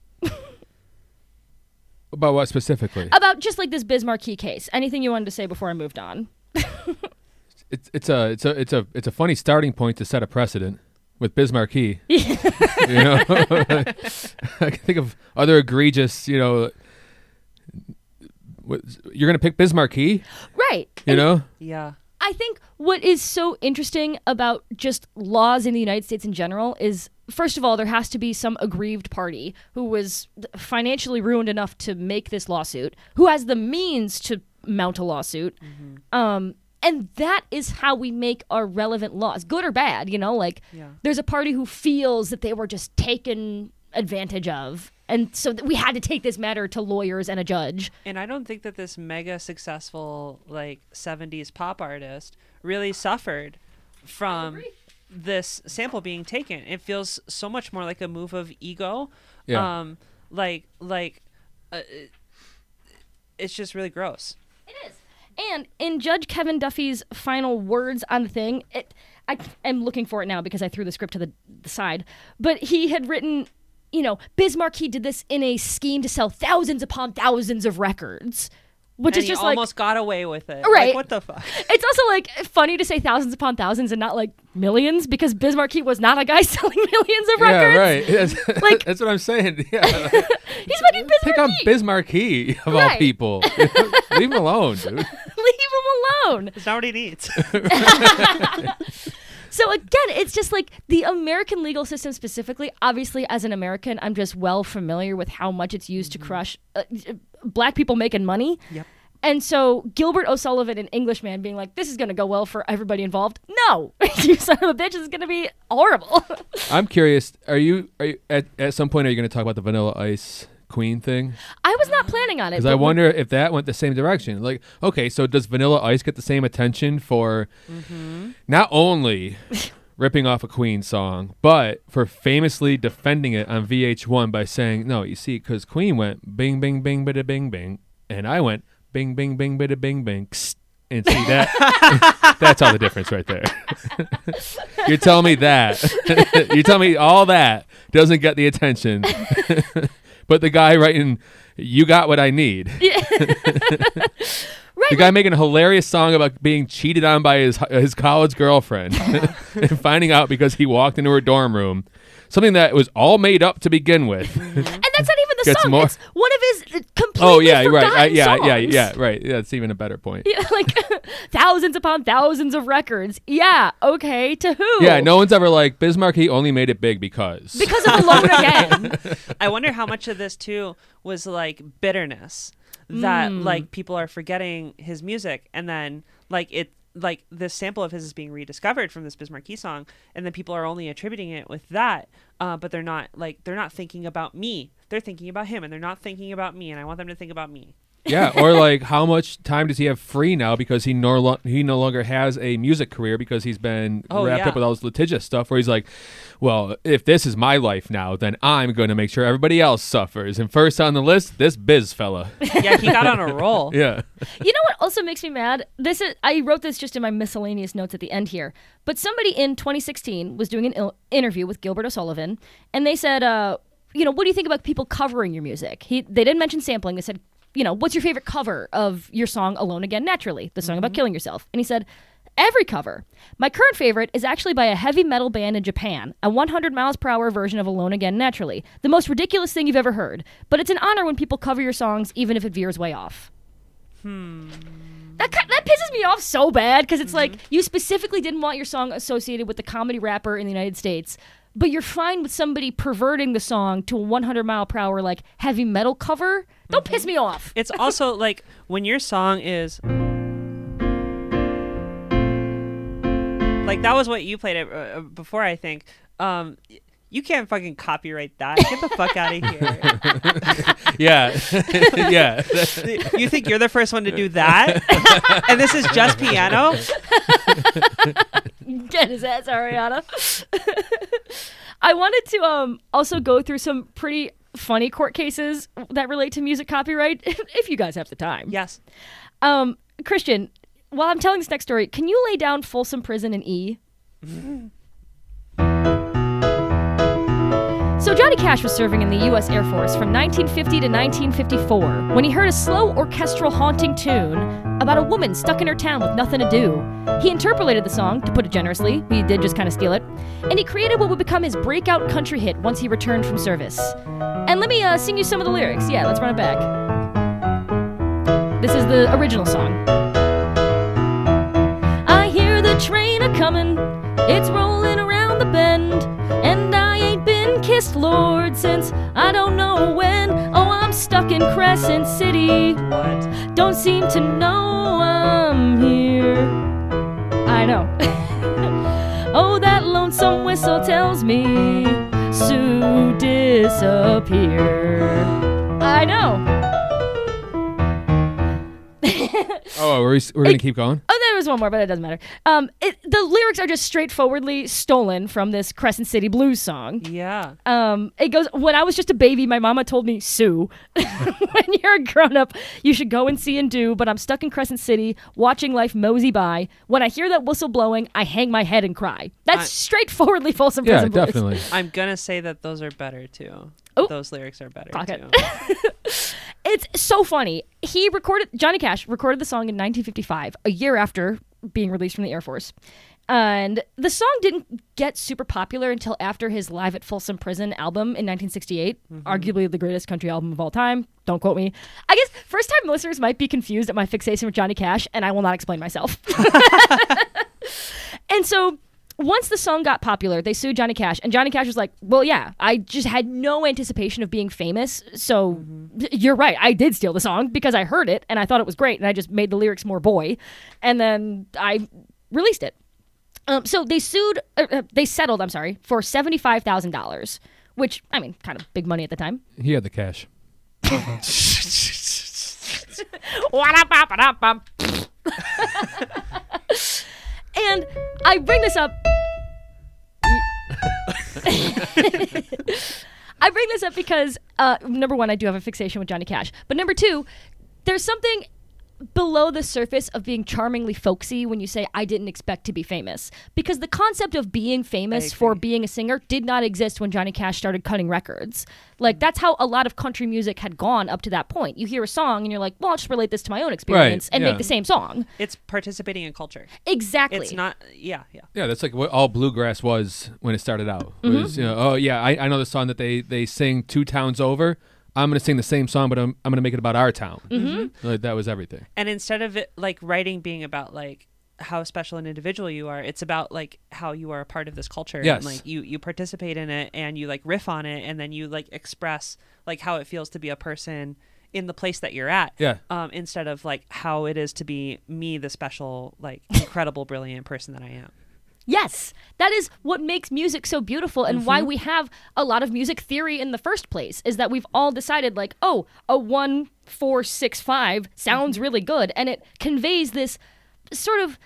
About what specifically? About just like this Biz Markie case. Anything you wanted to say before I moved on? It's it's a it's a it's a it's a funny starting point to set a precedent with Biz Markie. You know, I can think of other egregious. You know, what, you're gonna pick Biz Markie, Right. you And know. Yeah. I think what is so interesting about just laws in the United States in general is, first of all, there has to be some aggrieved party who was financially ruined enough to make this lawsuit, who has the means to mount a lawsuit. Mm-hmm. Um, and that is how we make our relevant laws, good or bad, you know? Like, Yeah. there's a party who feels that they were just taken advantage of. And so th- we had to take this matter to lawyers and a judge. And I don't think that this mega successful like seventies pop artist really suffered from this sample being taken. It feels so much more like a move of ego. Yeah. Um, like like uh, it's just really gross. It is. And in Judge Kevin Duffy's final words on the thing, it, I am looking for it now because I threw the script to the, the side, but he had written, you know, Biz Markie did this in a scheme to sell thousands upon thousands of records, which and is he just like, almost got away with it. Right. Like, what the fuck? it's also like funny to say thousands upon thousands and not like millions, because Biz Markie was not a guy selling millions of Yeah, records. right. That's, Like- that's what I'm saying. Yeah. He's fucking Biz Pick on Markie. Biz Markie of all Right. people. Leave him alone, dude. Leave him alone. It's not what he needs. So again, it's just like the American legal system specifically. Obviously, as an American, I'm just well familiar with how much it's used to crush uh, black people making money. Yep. And so Gilbert O'Sullivan, an Englishman, being like, this is going to go well for everybody involved. No, you son of a bitch, this is going to be horrible. I'm curious. Are you, are you at, at some point, are you going to talk about the Vanilla Ice Queen thing? I was not planning on it. Because but I when- wonder if that went the same direction. Like, okay, so does Vanilla Ice get the same attention for Mm-hmm. not only ripping off a Queen song, but for famously defending it on V H one by saying, no, you see, because Queen went bing, bing, bing, bida, bing, bing, and I went bing, bing, bing, bida, bing, bing, kst, and see that? That's all the difference right there. You're telling me that. You're telling me all that doesn't get the attention. But the guy writing, you got what I need. Right, The guy making a hilarious song about being cheated on by his his college girlfriend and finding out because he walked into her dorm room. Something that was all made up to begin with. and that's not even the Gets song. more- It's one of his uh, completely Oh, yeah, right. forgotten I, yeah, songs. yeah, yeah, right. Yeah, that's even a better point. Yeah, like thousands upon thousands of records. Yeah, okay. To who? Yeah, no one's ever like, Biz Markie only made it big because. Because of Alone Again. I wonder how much of this too was like bitterness that Mm. like people are forgetting his music, and then like it like this sample of his is being rediscovered from this Biz Markie song, and then people are only attributing it with that, uh, but they're not like they're not thinking about me. They're thinking about him, and they're not thinking about me, and I want them to think about me. Yeah, or like how much time does he have free now because he no lo- he no longer has a music career because he's been Oh, wrapped yeah. up with all this litigious stuff where he's like, well, if this is my life now, then I'm going to make sure everybody else suffers. And first on the list, this Biz fella. Yeah, he got on a roll. Yeah. You know what also makes me mad? This is I wrote this just in my miscellaneous notes at the end here. But somebody in twenty sixteen was doing an il- interview with Gilbert O'Sullivan, and they said, uh, you know, what do you think about people covering your music? He they didn't mention sampling. They said, you know, what's your favorite cover of your song Alone Again Naturally, the song about killing yourself? And he said, every cover. My current favorite is actually by a heavy metal band in Japan, a one hundred miles per hour version of Alone Again Naturally. The most ridiculous thing you've ever heard. But it's an honor when people cover your songs, even if it veers way off. Hmm. That, ki- that pisses me off so bad, because it's like, you specifically didn't want your song associated with the comedy rapper in the United States, but you're fine with somebody perverting the song to a one hundred mile per hour, like, heavy metal cover? Don't piss me off. It's also like when your song is like that was what you played it uh, before, I think. Um, you can't fucking copyright that. Get the fuck out of here. Yeah. Yeah. You think you're the first one to do that? And this is just piano? Get his ass, Ariana. I wanted to um also go through some pretty funny court cases that relate to music copyright, if, if you guys have the time. Yes. Um, Christian, while I'm telling this next story, can you lay down Folsom Prison in E? So Johnny Cash was serving in the U S Air Force from nineteen fifty to nineteen fifty-four when he heard a slow orchestral haunting tune about a woman stuck in her town with nothing to do. He interpolated the song, to put it generously. He did just kind of steal it. And he created what would become his breakout country hit once he returned from service. And let me uh, sing you some of the lyrics. Yeah, let's run it back. This is the original song. I the train a comin', it's rolling around the bend, and I ain't been kissed, Lord, since I don't know when. Oh, I'm stuck in Crescent City. What? Don't seem to know I'm here. I know. Oh, that lonesome whistle tells me Sue disappear. I know. Oh, we're, we're going to keep going? Oh, there was one more, but it doesn't matter. Um, it, the lyrics are just straightforwardly stolen from this Crescent City Blues song. Yeah. Um, it goes, when I was just a baby, my mama told me, Sue, when you're a grown-up, you should go and see and do, but I'm stuck in Crescent City, watching life mosey by. When I hear that whistle blowing, I hang my head and cry. That's I, straightforwardly Folsom Yeah, Prison Blues. definitely. I'm going to say that those are better, too. Oh. Those lyrics are better, Clock it. too. It's so funny. He recorded, Johnny Cash recorded the song in nineteen fifty-five, a year after being released from the Air Force. And the song didn't get super popular until after his Live at Folsom Prison album in nineteen sixty-eight, mm-hmm. arguably the greatest country album of all time. Don't quote me. I guess first-time listeners might be confused at my fixation with Johnny Cash, and I will not explain myself. And so once the song got popular, they sued Johnny Cash, and Johnny Cash was like, well, yeah, I just had no anticipation of being famous, so mm-hmm. you're right, I did steal the song because I heard it, and I thought it was great, and I just made the lyrics more boy, and then I released it. Um, so they sued, uh, uh, they settled, I'm sorry, for seventy-five thousand dollars, which, I mean, kind of big money at the time. He had the cash. And I bring this up. I bring this up because, uh, number one, I do have a fixation with Johnny Cash. But number two, there's something below the surface of being charmingly folksy when you say, I didn't expect to be famous. Because the concept of being famous for being a singer did not exist when Johnny Cash started cutting records. Like, that's how a lot of country music had gone up to that point. You hear a song and you're like, well, I'll just relate this to my own experience right, and yeah. make the same song. It's participating in culture. Exactly. It's not, yeah, yeah. Yeah, that's like what all bluegrass was when it started out. It Mm-hmm. was, you know, oh, yeah, I, I know the song that they, they sing two towns over. I'm going to sing the same song, but I'm, I'm going to make it about our town. Mm-hmm. Like, that was everything. And instead of it, like, writing being about, like, how special an individual you are, it's about, like, how you are a part of this culture. Yes. And, like, you, you participate in it, and you, like, riff on it, and then you, like, express, like, how it feels to be a person in the place that you're at. Yeah. Um, instead of, like, how it is to be me, the special, like, incredible, brilliant person that I am. Yes, that is what makes music so beautiful and mm-hmm. why we have a lot of music theory in the first place, is that we've all decided like, oh, a one, four, six, five sounds mm-hmm. really good. And it conveys this sort of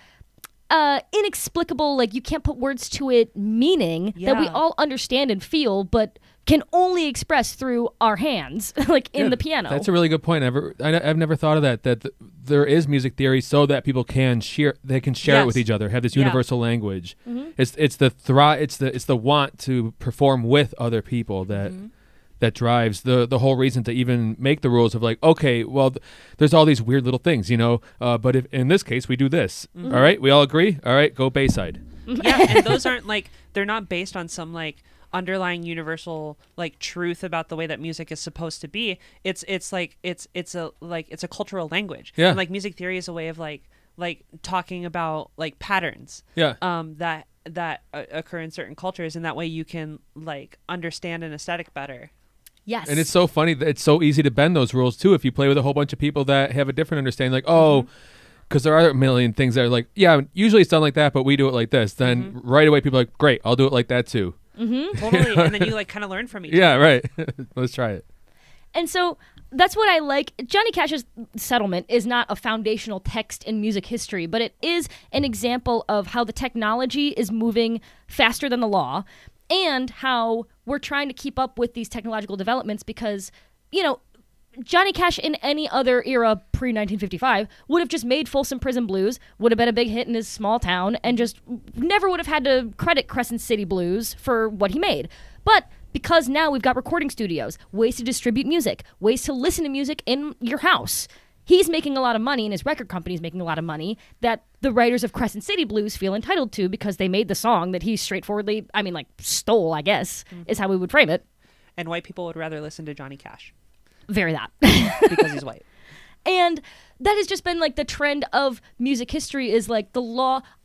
uh, inexplicable, like you can't put words to it meaning yeah. that we all understand and feel, but can only express through our hands, like in yeah, the piano. That's a really good point. I've, I, I've never thought of that, that th- there is music theory so that people can share, they can share yes. it with each other, have this yeah. universal language. Mm-hmm. It's it's the thri- it's the it's the want to perform with other people that mm-hmm. that drives the the whole reason to even make the rules of like, okay, well, th- there's all these weird little things, you know, uh, but if in this case we do this, mm-hmm. all right, we all agree, all right, go Bayside. Yeah, and those aren't like, they're not based on some like underlying universal like truth about the way that music is supposed to be. It's it's like it's it's a like it's a cultural language. Yeah. And like music theory is a way of like like talking about like patterns. Yeah. Um that that uh, occur in certain cultures, and that way you can like understand an aesthetic better. Yes. And it's so funny that it's so easy to bend those rules too if you play with a whole bunch of people that have a different understanding, like, oh, because mm-hmm. there are a million things that are like, yeah, usually it's done like that, but we do it like this. Then mm-hmm. right away people are like, great, I'll do it like that too. Mm-hmm. Totally. And then you like kind of learn from each yeah, other. right. Let's try it. And so that's what I like. Johnny Cash's settlement is not a foundational text in music history, but it is an example of how the technology is moving faster than the law and how we're trying to keep up with these technological developments because, you know, Johnny Cash in any other era pre nineteen fifty-five would have just made Folsom Prison Blues, would have been a big hit in his small town, and just never would have had to credit Crescent City Blues for what he made. But because now we've got recording studios, ways to distribute music, ways to listen to music in your house, he's making a lot of money and his record company's making a lot of money that the writers of Crescent City Blues feel entitled to because they made the song that he straightforwardly, I mean, like, stole, I guess, mm-hmm. is how we would frame it. And white people would rather listen to Johnny Cash. Very that. Because he's white. And that has just been like the trend of music history is like the law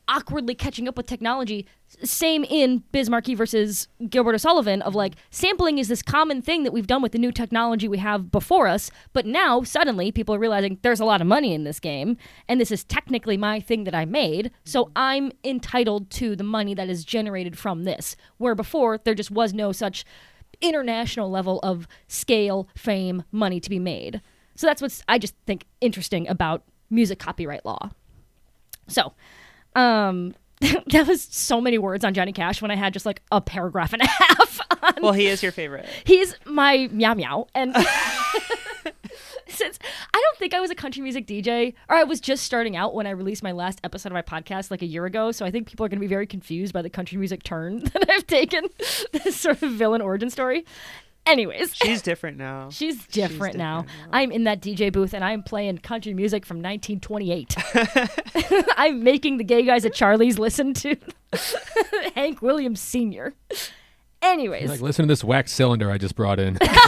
awkwardly catching up with technology. Same in Biz Markie versus Gilbert O'Sullivan of like sampling is this common thing that we've done with the new technology we have before us, but now suddenly people are realizing there's a lot of money in this game and this is technically my thing that I made, so I'm entitled to the money that is generated from this, where before there just was no such international level of scale, fame, money to be made. So that's what's I just think interesting about music copyright law. So um that was so many words on Johnny Cash when I had just like a paragraph and a half on. Well, he is your favorite. He's my meow meow. And since I don't think I was a country music D J, or I was just starting out when I released my last episode of my podcast like a year ago, so I think people are going to be very confused by the country music turn that I've taken, this sort of villain origin story. Anyways. She's different now. She's different, She's different now. now. I'm in that D J booth and I'm playing country music from nineteen twenty-eight. I'm making the gay guys at Charlie's listen to Hank Williams Senior Anyways. Like, listen to this wax cylinder I just brought in. There's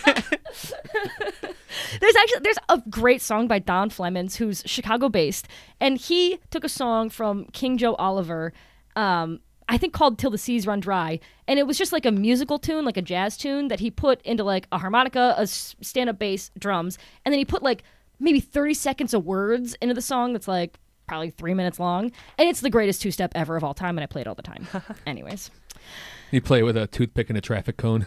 actually there's a great song by Don Flemons, who's Chicago based, and he took a song from King Joe Oliver, um, I think called Till the Seas Run Dry, and it was just like a musical tune, like a jazz tune that he put into like a harmonica, a stand-up bass, drums, and then he put like maybe thirty seconds of words into the song that's like probably three minutes long, and it's the greatest two-step ever of all time, and I play it all the time. Anyways. You play with a toothpick and a traffic cone.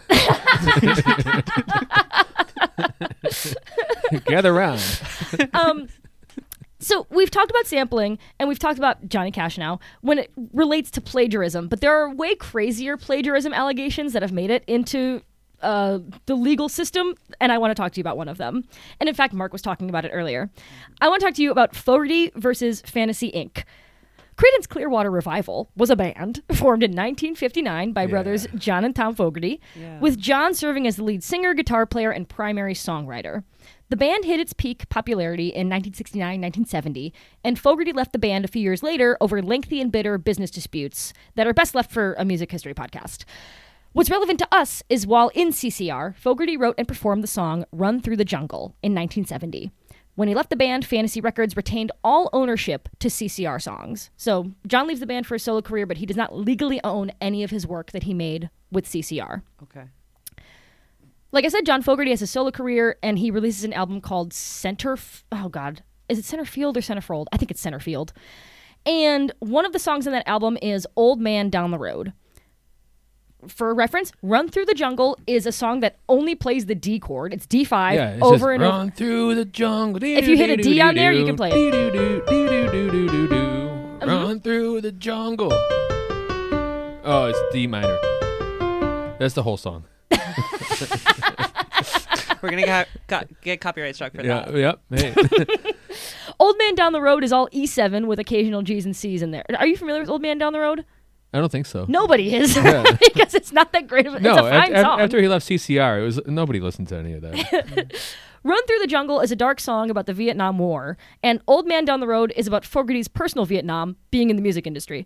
Gather round. um, so we've talked about sampling and we've talked about Johnny Cash now when it relates to plagiarism, but there are way crazier plagiarism allegations that have made it into uh, the legal system, and I want to talk to you about one of them. And in fact, Mark was talking about it earlier. I want to talk to you about Fogerty versus Fantasy Incorporated. Creedence Clearwater Revival was a band formed in nineteen fifty-nine by yeah. brothers John and Tom Fogerty, yeah. with John serving as the lead singer, guitar player, and primary songwriter. The band hit its peak popularity in nineteen sixty-nine nineteen seventy, and Fogerty left the band a few years later over lengthy and bitter business disputes that are best left for a music history podcast. What's relevant to us is while in C C R, Fogerty wrote and performed the song Run Through the Jungle in nineteen seventy. When he left the band, Fantasy Records retained all ownership to C C R songs. So John leaves the band for his solo career, but he does not legally own any of his work that he made with C C R. Okay. Like I said, John Fogerty has a solo career, and he releases an album called Center... F- oh, God. Is it Centerfield or Centerfold? I think it's Centerfield. And one of the songs on that album is Old Man Down the Road. For reference, Run Through the Jungle is a song that only plays the D chord. It's D five yeah, it's over just, and over. Run through the jungle. If you hit a D on there, you can play it. Run through the jungle. Oh, it's D minor. That's the whole song. We're going to get, got, get copyright struck for yeah, that. Yep. Hey. Old Man Down the Road is all E seven with occasional G's and C's in there. Are you familiar with Old Man Down the Road? I don't think so. Nobody is, yeah. because it's not that great of a, no, it's a fine af- song. After he left C C R, it was nobody listened to any of that. Run Through the Jungle is a dark song about the Vietnam War, and Old Man Down the Road is about Fogerty's personal Vietnam, being in the music industry.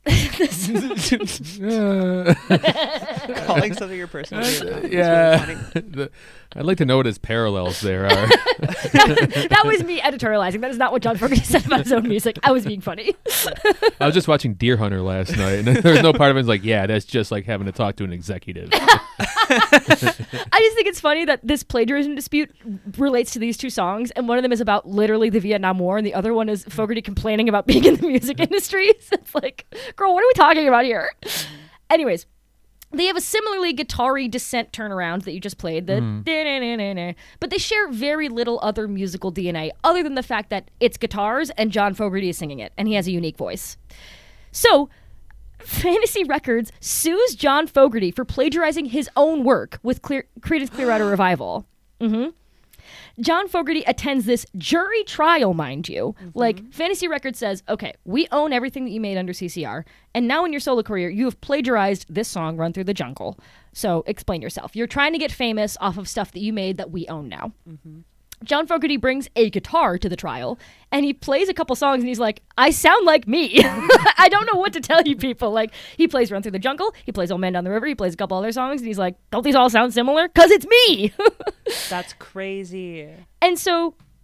Calling something your personal Vietnam. Yeah. Really the, I'd like to know what his parallels there are. that, that was me editorializing. That is not what John Fogerty said about his own music. I was being funny. I was just watching Deer Hunter last night, and there was no part of it that's like, yeah, that's just like having to talk to an executive. I just think it's funny that this plagiarism dispute relates to these two songs, and one of them is about literally the Vietnam War, and the other one is Fogerty complaining about being in the music industry. So it's like, girl, what are we talking about here? Anyways, they have a similarly guitar-y descent turnaround that you just played, the mm. but they share very little other musical D N A other than the fact that it's guitars and John Fogerty is singing it, and he has a unique voice. So, Fantasy Records sues John Fogerty for plagiarizing his own work with Clear- Creedence Clearwater Revival. Mm-hmm. John Fogerty attends this jury trial, mind you. Mm-hmm. Like, Fantasy Records says, okay, we own everything that you made under C C R, and now in your solo career, you have plagiarized this song, Run Through the Jungle. So, explain yourself. You're trying to get famous off of stuff that you made that we own now. Mm-hmm. John Fogerty brings a guitar to the trial, and he plays a couple songs, and he's like, I sound like me. I don't know what to tell you people. Like, he plays Run Through the Jungle, he plays Old Man Down the River, he plays a couple other songs, and he's like, don't these all sound similar? Because it's me! That's crazy. And so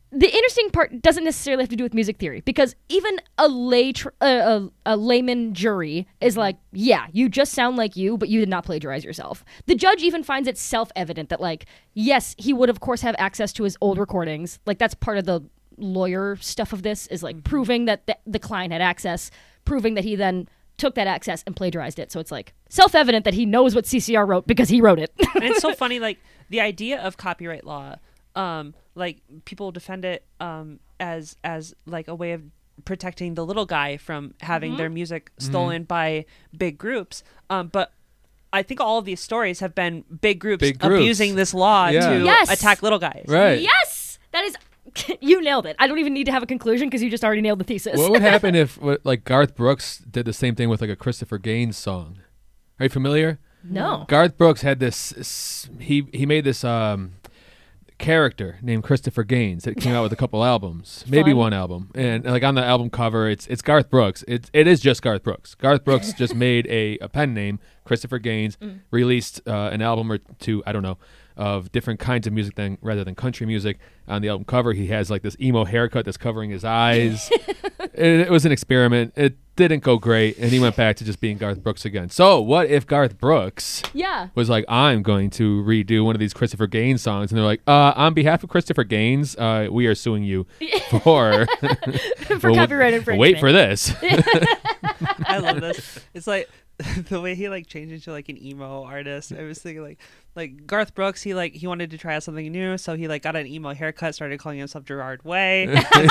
the interesting part doesn't necessarily have to do with music theory, because even a lay tr- uh, a, a layman jury is like, yeah, you just sound like you, but you did not plagiarize yourself. The judge even finds it self-evident that, like, yes, he would of course have access to his old recordings. Like, that's part of the lawyer stuff of this, is like mm-hmm. proving that the, the client had access, proving that he then took that access and plagiarized it. So it's like self-evident that he knows what C C R wrote because he wrote it. And it's so funny, like the idea of copyright law, um, like people defend it um, as as like a way of protecting the little guy from having mm-hmm. their music stolen mm-hmm. by big groups. Um, but I think all of these stories have been big groups, big groups. abusing this law yeah. to yes. attack little guys. Right. Yes, that is. You nailed it. I don't even need to have a conclusion because you just already nailed the thesis. What would happen if, what, like, Garth Brooks did the same thing with like a Christopher Gaines song? Are you familiar? No. Garth Brooks had this. He he made this um, character named Christopher Gaines that came out with a couple albums, maybe Fun. one album, and like on the album cover, it's it's Garth Brooks. It it is just Garth Brooks. Garth Brooks just made a, a pen name, Christopher Gaines, mm. released uh, an album or two. I don't know. Of different kinds of music than rather than country music. On the album cover, he has like this emo haircut that's covering his eyes. it, it was an experiment. It didn't go great, and he went back to just being Garth Brooks again. So what if Garth Brooks yeah. was like, I'm going to redo one of these Christopher Gaines songs, and they're like, uh, on behalf of Christopher Gaines, uh, we are suing you for for well, copyright infringement. Wait for this. I love this. It's like the way he like changed into like an emo artist. I was thinking like like Garth Brooks, he like he wanted to try out something new, so he like got an emo haircut, started calling himself Gerard Way.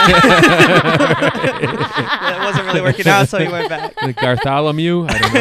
That wasn't really working out, so he went back. Like Gartholomew? I don't know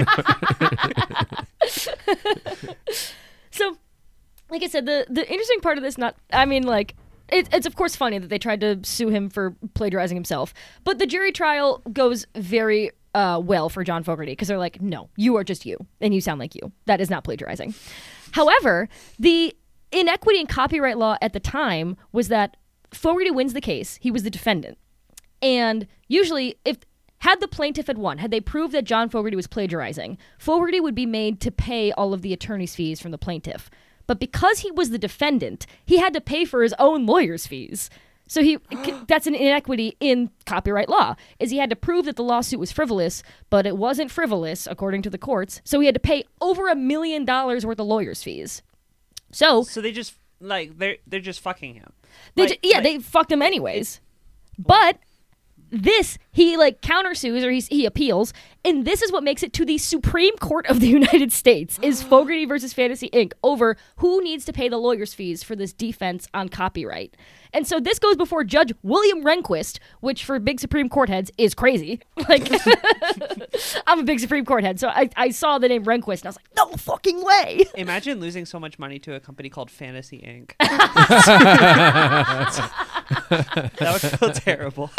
if that's gonna So, like I said, the the interesting part of this, not I mean like it, it's of course funny that they tried to sue him for plagiarizing himself, but the jury trial goes very uh, well for John Fogerty because they're like, no, you are just you, and you sound like you. That is not plagiarizing. However, the inequity in copyright law at the time was that Fogerty wins the case. He was the defendant. And usually, if had the plaintiff had won, had they proved that John Fogerty was plagiarizing, Fogerty would be made to pay all of the attorney's fees from the plaintiff. But because he was the defendant, he had to pay for his own lawyer's fees. So he that's an inequity in copyright law, is he had to prove that the lawsuit was frivolous, but it wasn't frivolous, according to the courts. So he had to pay over a million dollars worth of lawyer's fees. So So they just, like, they're, they're just fucking him. They Like- ju- yeah, like- they fucked him anyways. But this, he like countersues or he, he appeals, and this is what makes it to the Supreme Court of the United States, is Fogerty versus Fantasy Incorporated over who needs to pay the lawyer's fees for this defense on copyright. And so this goes before Judge William Rehnquist, which for big Supreme Court heads is crazy. Like, I'm a big Supreme Court head, so I, I saw the name Rehnquist, and I was like, no fucking way. Imagine losing so much money to a company called Fantasy Incorporated. That would feel terrible.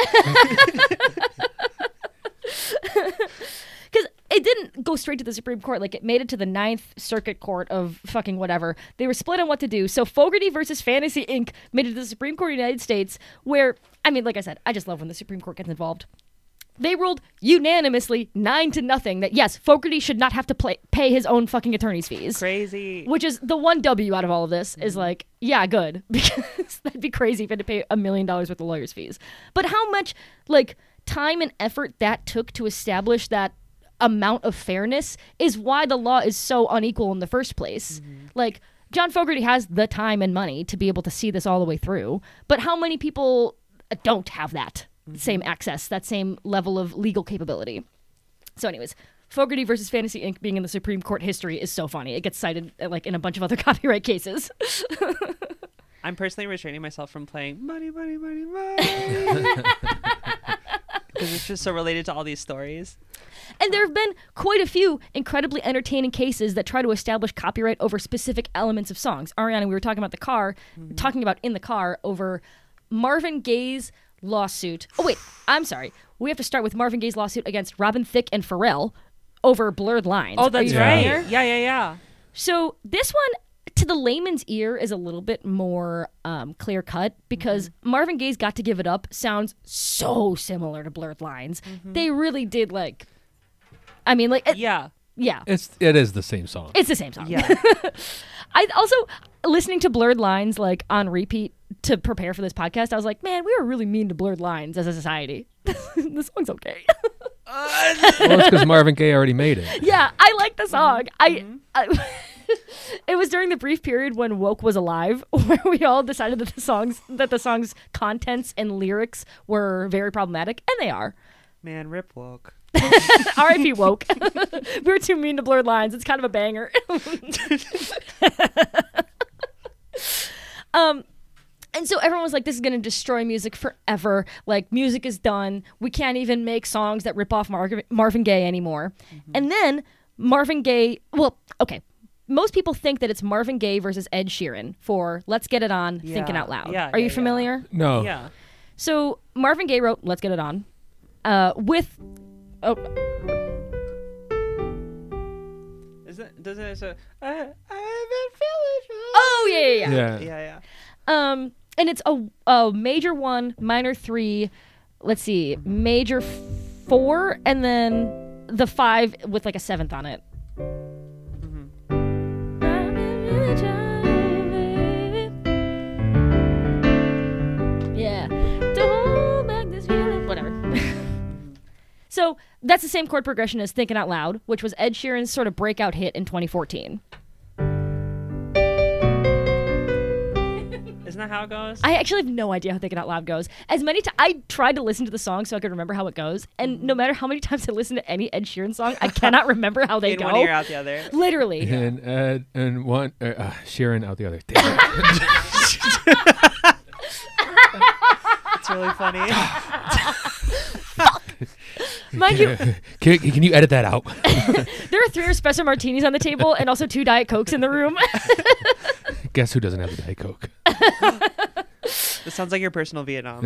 Because it didn't go straight to the Supreme Court. Like, it made it to the Ninth Circuit Court of fucking whatever. They were split on what to do. So Fogerty versus Fantasy Incorporated made it to the Supreme Court of the United States, where, I mean, like I said, I just love when the Supreme Court gets involved. They ruled unanimously nine to nothing that, yes, Fogerty should not have to play, pay his own fucking attorney's fees. Crazy. Which is the one W out of all of this, is like, yeah, good. Because that'd be crazy if you had to pay a million dollars worth of lawyer's fees. But how much, like, time and effort that took to establish that amount of fairness is why the law is so unequal in the first place. Mm-hmm. Like, John Fogerty has the time and money to be able to see this all the way through, but how many people don't have that mm-hmm. same access, that same level of legal capability? So anyways, Fogerty versus Fantasy Incorporated being in the Supreme Court history is so funny. It gets cited uh, like in a bunch of other copyright cases. I'm personally restraining myself from playing money, money, money, money. Because it's just so related to all these stories. And there have been quite a few incredibly entertaining cases that try to establish copyright over specific elements of songs. Ariana, we were talking about the car, mm-hmm. talking about in the car over Marvin Gaye's lawsuit. Oh, wait, I'm sorry. We have to start with Marvin Gaye's lawsuit against Robin Thicke and Pharrell over Blurred Lines. Oh, that's Are you right. familiar? Yeah, yeah, yeah. So this one, to the layman's ear, is a little bit more um, clear-cut because mm-hmm. Marvin Gaye's Got to Give It Up sounds so similar to Blurred Lines. Mm-hmm. They really did, like... I mean, like... Yeah. Yeah. It's it is the same song. It's the same song. Yeah. I also, listening to Blurred Lines like on repeat to prepare for this podcast, I was like, man, we were really mean to Blurred Lines as a society. The song's okay. Well, it's because Marvin Gaye already made it. Yeah, I like the song. Mm-hmm. I, I it was during the brief period when woke was alive, where we all decided that the songs that the song's contents and lyrics were very problematic, and they are. Man, rip woke. R I P woke. We were too mean to Blurred Lines. It's kind of a banger. um. And so everyone was like, this is going to destroy music forever. Like, music is done. We can't even make songs that rip off Mar- Marvin Gaye anymore. Mm-hmm. And then Marvin Gaye, well, okay. Most people think that it's Marvin Gaye versus Ed Sheeran for Let's Get It On, Yeah. Thinking Out Loud. Yeah, Are you yeah, familiar? No. Yeah. So Marvin Gaye wrote Let's Get It On uh, with... Oh, Is that, doesn't it say, I, I've been feeling... oh, yeah, yeah, yeah. Yeah. Yeah, yeah. Um, and it's a, a major one, minor three, let's see, major four, and then the five with like a seventh on it. Yeah. Don't hold back this feeling. Whatever. So that's the same chord progression as Thinking Out Loud, which was Ed Sheeran's sort of breakout hit in twenty fourteen. Isn't that how it goes? I actually have no idea how Thinking Out Loud goes. As many times I tried to listen to the song so I could remember how it goes, and no matter how many times I listen to any Ed Sheeran song, I cannot remember how they In go. one ear, out the other. Literally. And Ed and one uh, uh, Sheeran out the other. Damn it. It's really funny. Mind you, Can, can you edit that out? there are three espresso martinis on the table and also two Diet Cokes in the room. Guess who doesn't have a Diet Coke? This sounds like your personal Vietnam.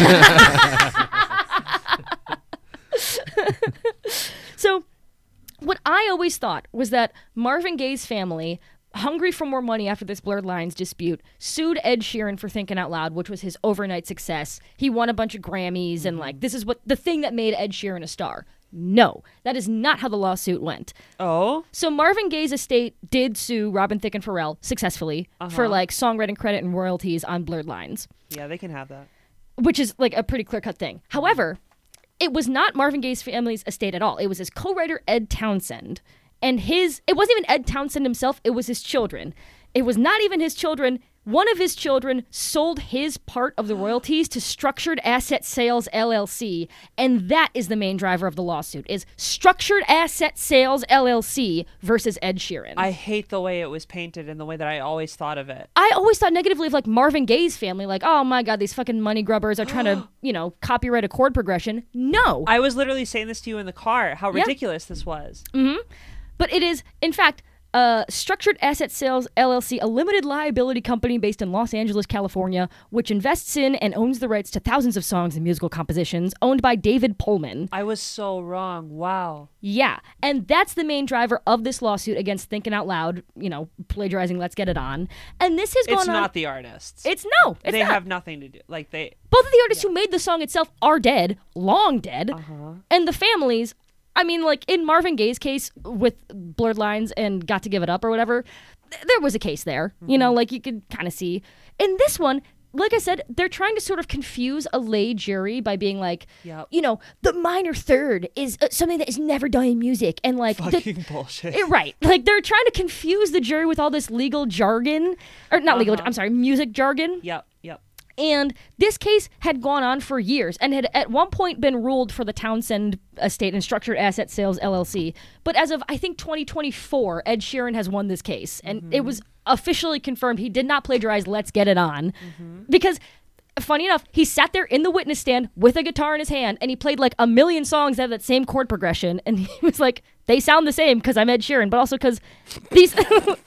So, what I always thought was that Marvin Gaye's family, hungry for more money after this Blurred Lines dispute, sued Ed Sheeran for Thinking Out Loud, which was his overnight success. He won a bunch of Grammys, mm-hmm. and like this is what the thing that made Ed Sheeran a star. No, that is not how the lawsuit went. Oh? So Marvin Gaye's estate did sue Robin Thicke and Pharrell successfully Uh-huh. for like songwriting credit and royalties on Blurred Lines, Yeah, they can have that. which is like a pretty clear-cut thing. However, it was not Marvin Gaye's family's estate at all. It was his co-writer Ed Townsend. And his, it wasn't even Ed Townsend himself, it was his children. It was not even his children. One of his children sold his part of the royalties to Structured Asset Sales L L C, and that is the main driver of the lawsuit, is Structured Asset Sales L L C versus Ed Sheeran. I hate the way it was painted and the way that I always thought of it. I always thought negatively of like Marvin Gaye's family, like, oh my God, these fucking money grubbers are trying to, you know, copyright a chord progression. No. I was literally saying this to you in the car, how Yeah. ridiculous this was. Mm-hmm. But it is, in fact, uh, Structured Asset Sales L L C, a limited liability company based in Los Angeles, California, which invests in and owns the rights to thousands of songs and musical compositions, owned by David Pullman. I was so wrong. Wow. Yeah, and that's the main driver of this lawsuit against Thinking Out Loud, you know, plagiarizing Let's Get It On. And this has gone It's on... not the artists. It's no, it's they not. have nothing to do. Like, they... Both of the artists who made the song itself are dead, long dead, Uh-huh. and the families... I mean, like, in Marvin Gaye's case with Blurred Lines and Got to Give It Up or whatever, th- there was a case there. Mm-hmm. You know, like, you could kind of see. In this one, like I said, they're trying to sort of confuse a lay jury by being like, Yep. you know, the minor third is uh, something that is never done in music. And, like... the- Fucking bullshit. it- right. Like, they're trying to confuse the jury with all this legal jargon. Or, not legal, Uh-huh. I'm sorry, music jargon. Yep, yep. And this case had gone on for years and had at one point been ruled for the Townsend estate and Structured Asset Sales L L C. But as of, I think, twenty twenty-four, Ed Sheeran has won this case. And Mm-hmm. it was officially confirmed he did not plagiarize Let's Get It On. Mm-hmm. Because, funny enough, he sat there in the witness stand with a guitar in his hand and he played like a million songs that have that same chord progression. And he was like, they sound the same because I'm Ed Sheeran, but also because these...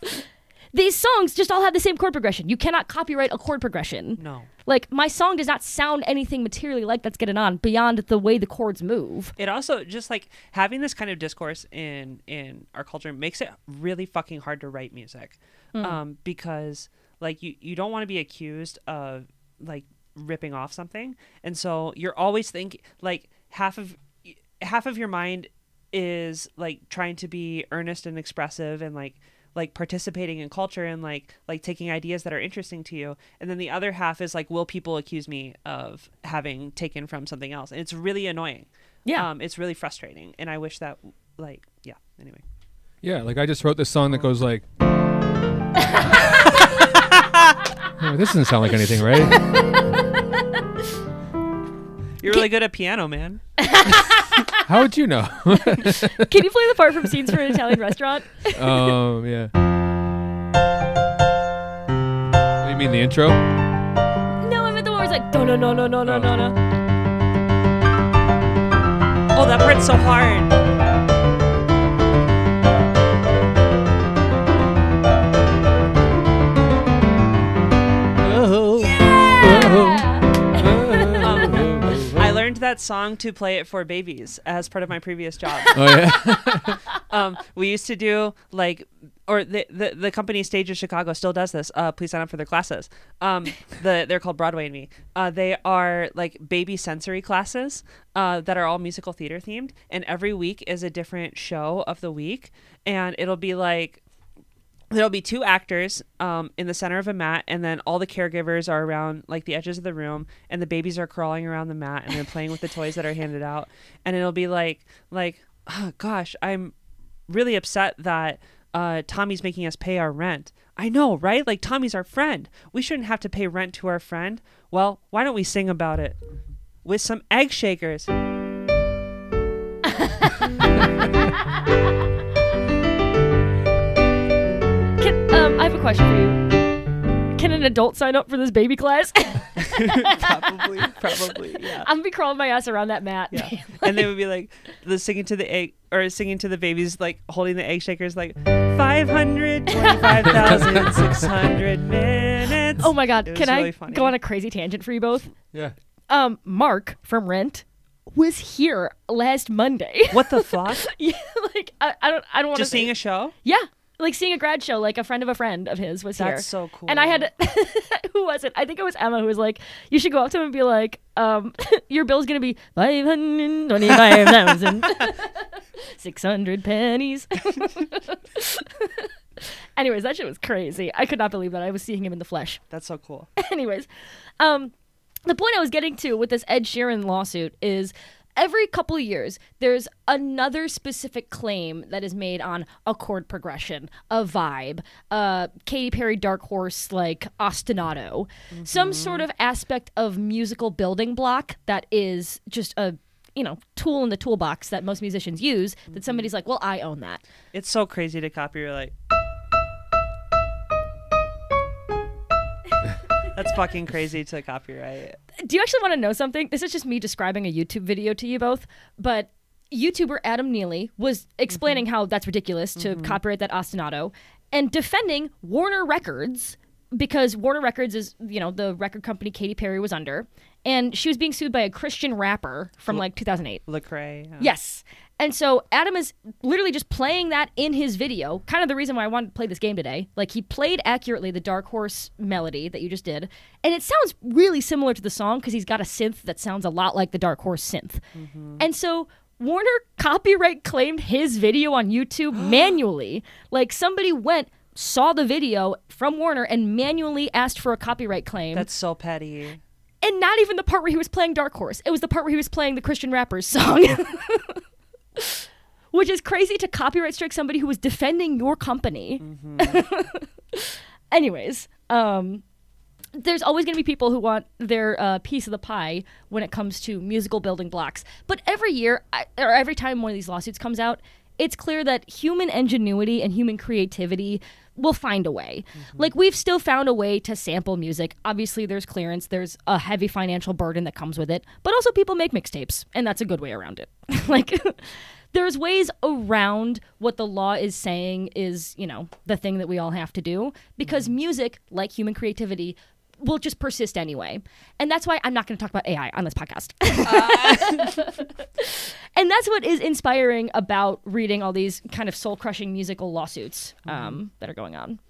These songs just all have the same chord progression. You cannot copyright a chord progression. No. Like, my song does not sound anything materially like Let's Get It On beyond the way the chords move. It also just like having this kind of discourse in in our culture makes it really fucking hard to write music, Mm. um, because like you you don't want to be accused of like ripping off something, and so you're always thinking like half of half of your mind is like trying to be earnest and expressive and like like participating in culture and like like taking ideas that are interesting to you, and then the other half is like, will people accuse me of having taken from something else? And it's really annoying. Yeah. Um, it's really frustrating, and I wish that like yeah. Anyway. Yeah, like I just wrote this song that goes like. Oh, this doesn't sound like anything, right? You're really good at piano, man. How would you know? Can you play the part from Scenes from an Italian Restaurant? um, yeah. You mean the intro? No, I meant the one where it's like, no, no, no, no, no, no, no, no. Oh, that part's so hard. That song to play it for babies as part of my previous job. Oh yeah. um, we used to do like, or the, the the company Stage of Chicago still does this. Uh, please sign up for their classes. Um, the they're called Broadway and Me. Uh, they are like baby sensory classes uh, that are all musical theater themed, and every week is a different show of the week, and it'll be like. There'll be two actors um, in the center of a mat, and then all the caregivers are around like the edges of the room, and the babies are crawling around the mat, and they're playing with the toys that are handed out. And it'll be like, like, oh, gosh, I'm really upset that uh, Tommy's making us pay our rent. I know, right? Like, Tommy's our friend. We shouldn't have to pay rent to our friend. Well, why don't we sing about it with some egg shakers? Um, I have a question for you. Can an adult sign up for this baby class? probably, probably, yeah. I'm gonna be crawling my ass around that mat. Yeah. And they would be like, the singing to the egg, or singing to the babies, like holding the egg shakers, like five hundred twenty-five thousand six hundred minutes. Oh my God! It was Can really I funny. go on a crazy tangent for you both? Yeah. Um, Mark from Rent was here last Monday. What the fuck? Yeah, like I, I don't, I don't want to Just seeing a show? Yeah. Like seeing a grad show, like a friend of a friend of his was here. That's so cool. And I had, who was it? I think it was Emma who was like, you should go up to him and be like, um, your bill's going to be five hundred twenty-five thousand six hundred pennies. Anyways, that shit was crazy. I could not believe that. I was seeing him in the flesh. That's so cool. Anyways, um, the point I was getting to with this Ed Sheeran lawsuit is every couple of years, there's another specific claim that is made on a chord progression, a vibe, uh, Katy Perry Dark Horse, like ostinato, mm-hmm. some sort of aspect of musical building block that is just a, you know, tool in the toolbox that most musicians use, mm-hmm. that somebody's like, well, I own that. It's so crazy to copyright. That's fucking crazy to copyright. Do you actually want to know something? This is just me describing a YouTube video to you both, but YouTuber Adam Neely was explaining mm-hmm. how that's ridiculous to mm-hmm. copyright that ostinato and defending Warner Records because Warner Records is, you know, the record company Katy Perry was under, and she was being sued by a Christian rapper from L- like two thousand eight. Lecrae. Yeah. Yes. And so Adam is literally just playing that in his video, kind of the reason why I wanted to play this game today. Like, he played accurately the Dark Horse melody that you just did, and it sounds really similar to the song because he's got a synth that sounds a lot like the Dark Horse synth. Mm-hmm. And so Warner copyright claimed his video on YouTube manually. Like, somebody went, saw the video from Warner, and manually asked for a copyright claim. That's so petty. And not even the part where he was playing Dark Horse. It was the part where he was playing the Christian rapper's song. Which is crazy to copyright strike somebody who was defending your company. Mm-hmm. Anyways, um, there's always going to be people who want their uh, piece of the pie when it comes to musical building blocks. But every year, I, or every time one of these lawsuits comes out, it's clear that human ingenuity and human creativity will find a way. Mm-hmm. Like, we've still found a way to sample music. Obviously, there's clearance. There's a heavy financial burden that comes with it. But also, people make mixtapes, and that's a good way around it. Like, there's ways around what the law is saying is, you know, the thing that we all have to do. Because mm-hmm. music, like human creativity, will just persist anyway. And that's why I'm not going to talk about A I on this podcast. Uh. And that's what is inspiring about reading all these kind of soul-crushing musical lawsuits um, mm-hmm. that are going on.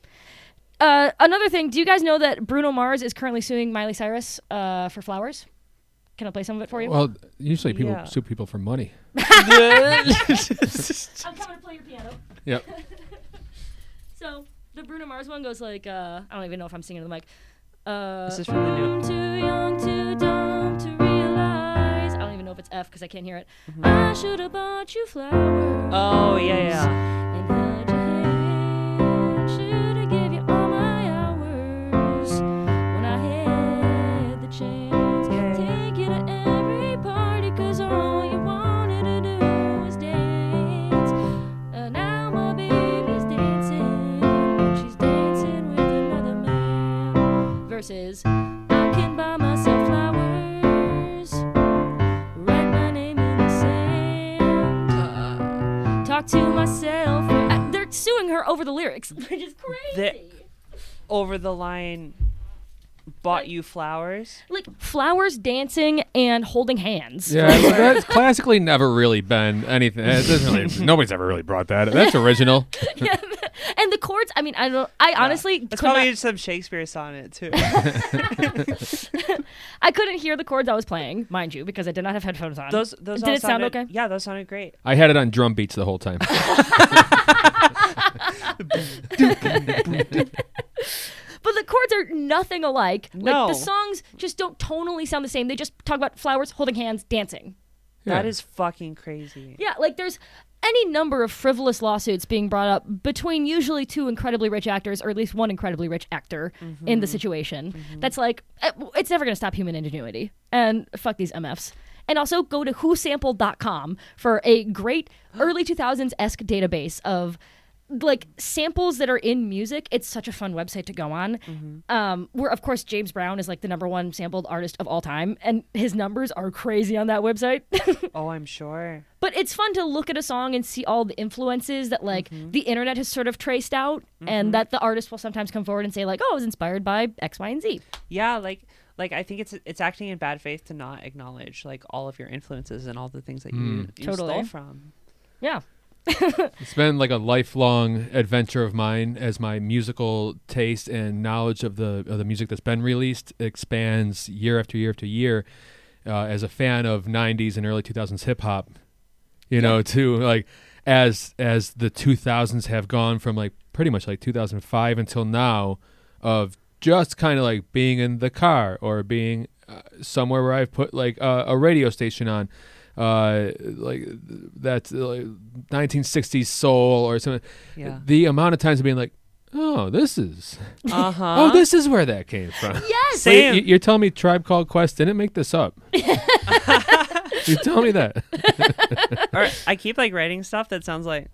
Uh, another thing, do you guys know that Bruno Mars is currently suing Miley Cyrus uh, for Flowers? Can I play some of it for you? Well, usually people Yeah. sue people for money. I'm coming to play your piano. Yep. So the Bruno Mars one goes like, uh, I don't even know if I'm singing to the mic. Uh, This is from the new- I'm too young, too dumb to realize. I don't even know if it's F because I can't hear it. Mm-hmm. I should have bought you flowers. Oh yeah, yeah. And held your hand. Should have give you all my hours when I had the chance. Yeah. Take you to every party 'cause all you wanted to do was dance. Uh, now my baby's dancing, but she's dancing with another man. Versus, I can buy myself flowers, write my name in the sand, talk to myself. Uh, they're suing her over the lyrics, which is crazy. The- Over the line, bought you flowers. Like flowers, dancing, and holding hands. Yeah, well, that's classically never really been anything. It doesn't really, nobody's ever really brought that. That's original. Yeah. And the chords, I mean, I don't. I honestly That's could probably not, some Shakespeare sonnet too. I couldn't hear the chords I was playing, mind you, because I did not have headphones on. Those those Did all it sound sounded, okay? Yeah, those sounded great. I had it on drum beats the whole time. But the chords are nothing alike. No. Like the songs just don't tonally sound the same. They just talk about flowers, holding hands, dancing. That Yeah. is fucking crazy. Yeah, like there's any number of frivolous lawsuits being brought up between usually two incredibly rich actors, or at least one incredibly rich actor in the situation. That's like, eh, it's never going to stop human ingenuity. And fuck these M Fs. And also go to who sampled dot com for a great early two thousands-esque database of like samples that are in music. It's such a fun website to go on. Um, where of course James Brown is like the number one sampled artist of all time, and his numbers are crazy on that website. Oh, I'm sure. But it's fun to look at a song and see all the influences that like the internet has sort of traced out, and that the artist will sometimes come forward and say like, "Oh, I was inspired by X, Y, and Z." Yeah, like like I think it's it's acting in bad faith to not acknowledge like all of your influences and all the things that you, you Totally. stole from. Yeah. It's been like a lifelong adventure of mine as my musical taste and knowledge of the of the music that's been released expands year after year after year. Uh, as a fan of nineties and early two thousands hip hop, you know, to like as as the two thousands have gone from like pretty much like two thousand five until now, of just kind of like being in the car or being uh, somewhere where I've put like uh, a radio station on. Uh, like that's like nineteen sixties soul or something. Yeah. The amount of times of being like, oh, this is, Uh huh. oh, this is where that came from. Yes. Wait, Same. you- you're telling me Tribe Called Quest didn't make this up? You tell me that. Or I keep like writing stuff that sounds like.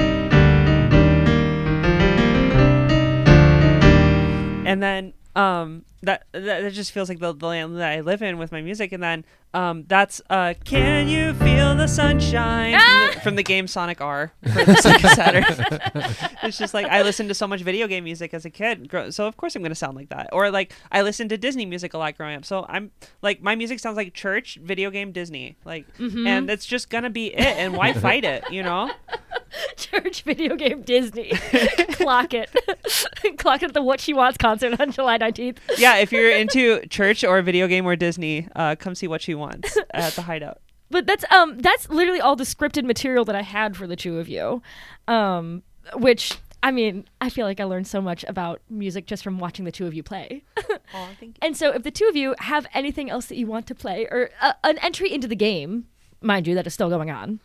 And then um that that, that just feels like the, the land that I live in with my music. And then um that's uh Can You Feel the Sunshine from, the, from the game Sonic R for the Sega Saturn. It's just like I listened to so much video game music as a kid, gro- so of course I'm gonna sound like that. Or like I listened to Disney music a lot growing up, so I'm like my music sounds like church, video game, Disney, like, and that's just gonna be it. And why fight it, you know? Church, video game, Disney. Clock it. Clock it at the What She Wants concert on July nineteenth. Yeah, if you're into church or video game or Disney, uh, come see What She Wants at the Hideout. But that's um that's literally all the scripted material that I had for the two of you. Um which I mean, I feel like I learned so much about music just from watching the two of you play. Oh, thank you. And so if the two of you have anything else that you want to play, or uh, an entry into the game, mind you, that is still going on.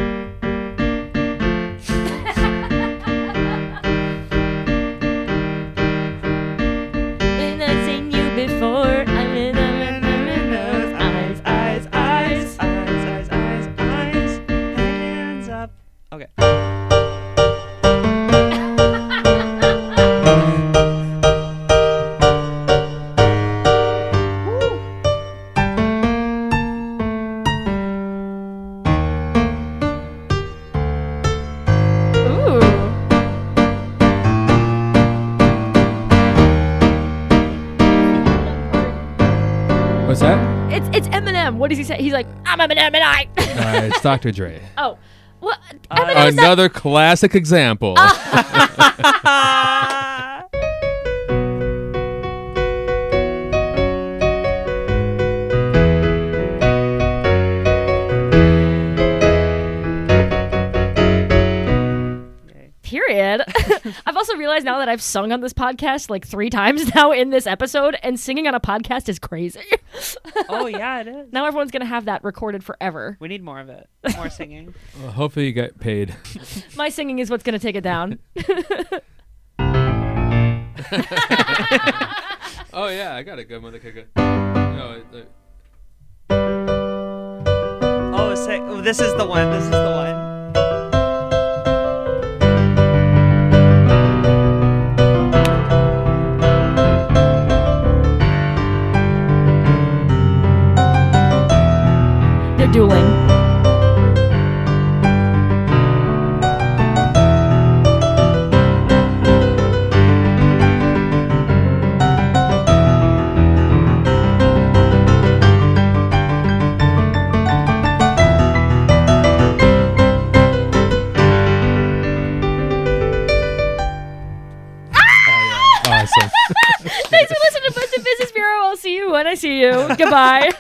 When I've seen you before, I'm in the eyes, eyes, eyes. eyes, eyes, eyes, eyes, hands up. Okay. Ooh. What's that? It's it's Eminem. What does he say? He's like, I'm Eminem and I. Uh, it's Doctor Dre. Oh, well, Uh, Eminem's not- Another classic example. Ah. it. I've also realized now that I've sung on this podcast like three times now in this episode, and singing on a podcast is crazy. Oh, yeah, it is. Now everyone's going to have that recorded forever. We need more of it. More singing. Well, hopefully you get paid. My singing is what's going to take it down. Oh, yeah, I got a good one. that could go- No, it, it, Oh, sick. Oh, this is the one. This is the one. They're dueling. awesome. Thanks for listening to Busted Business Bureau. I'll see you when I see you. Goodbye.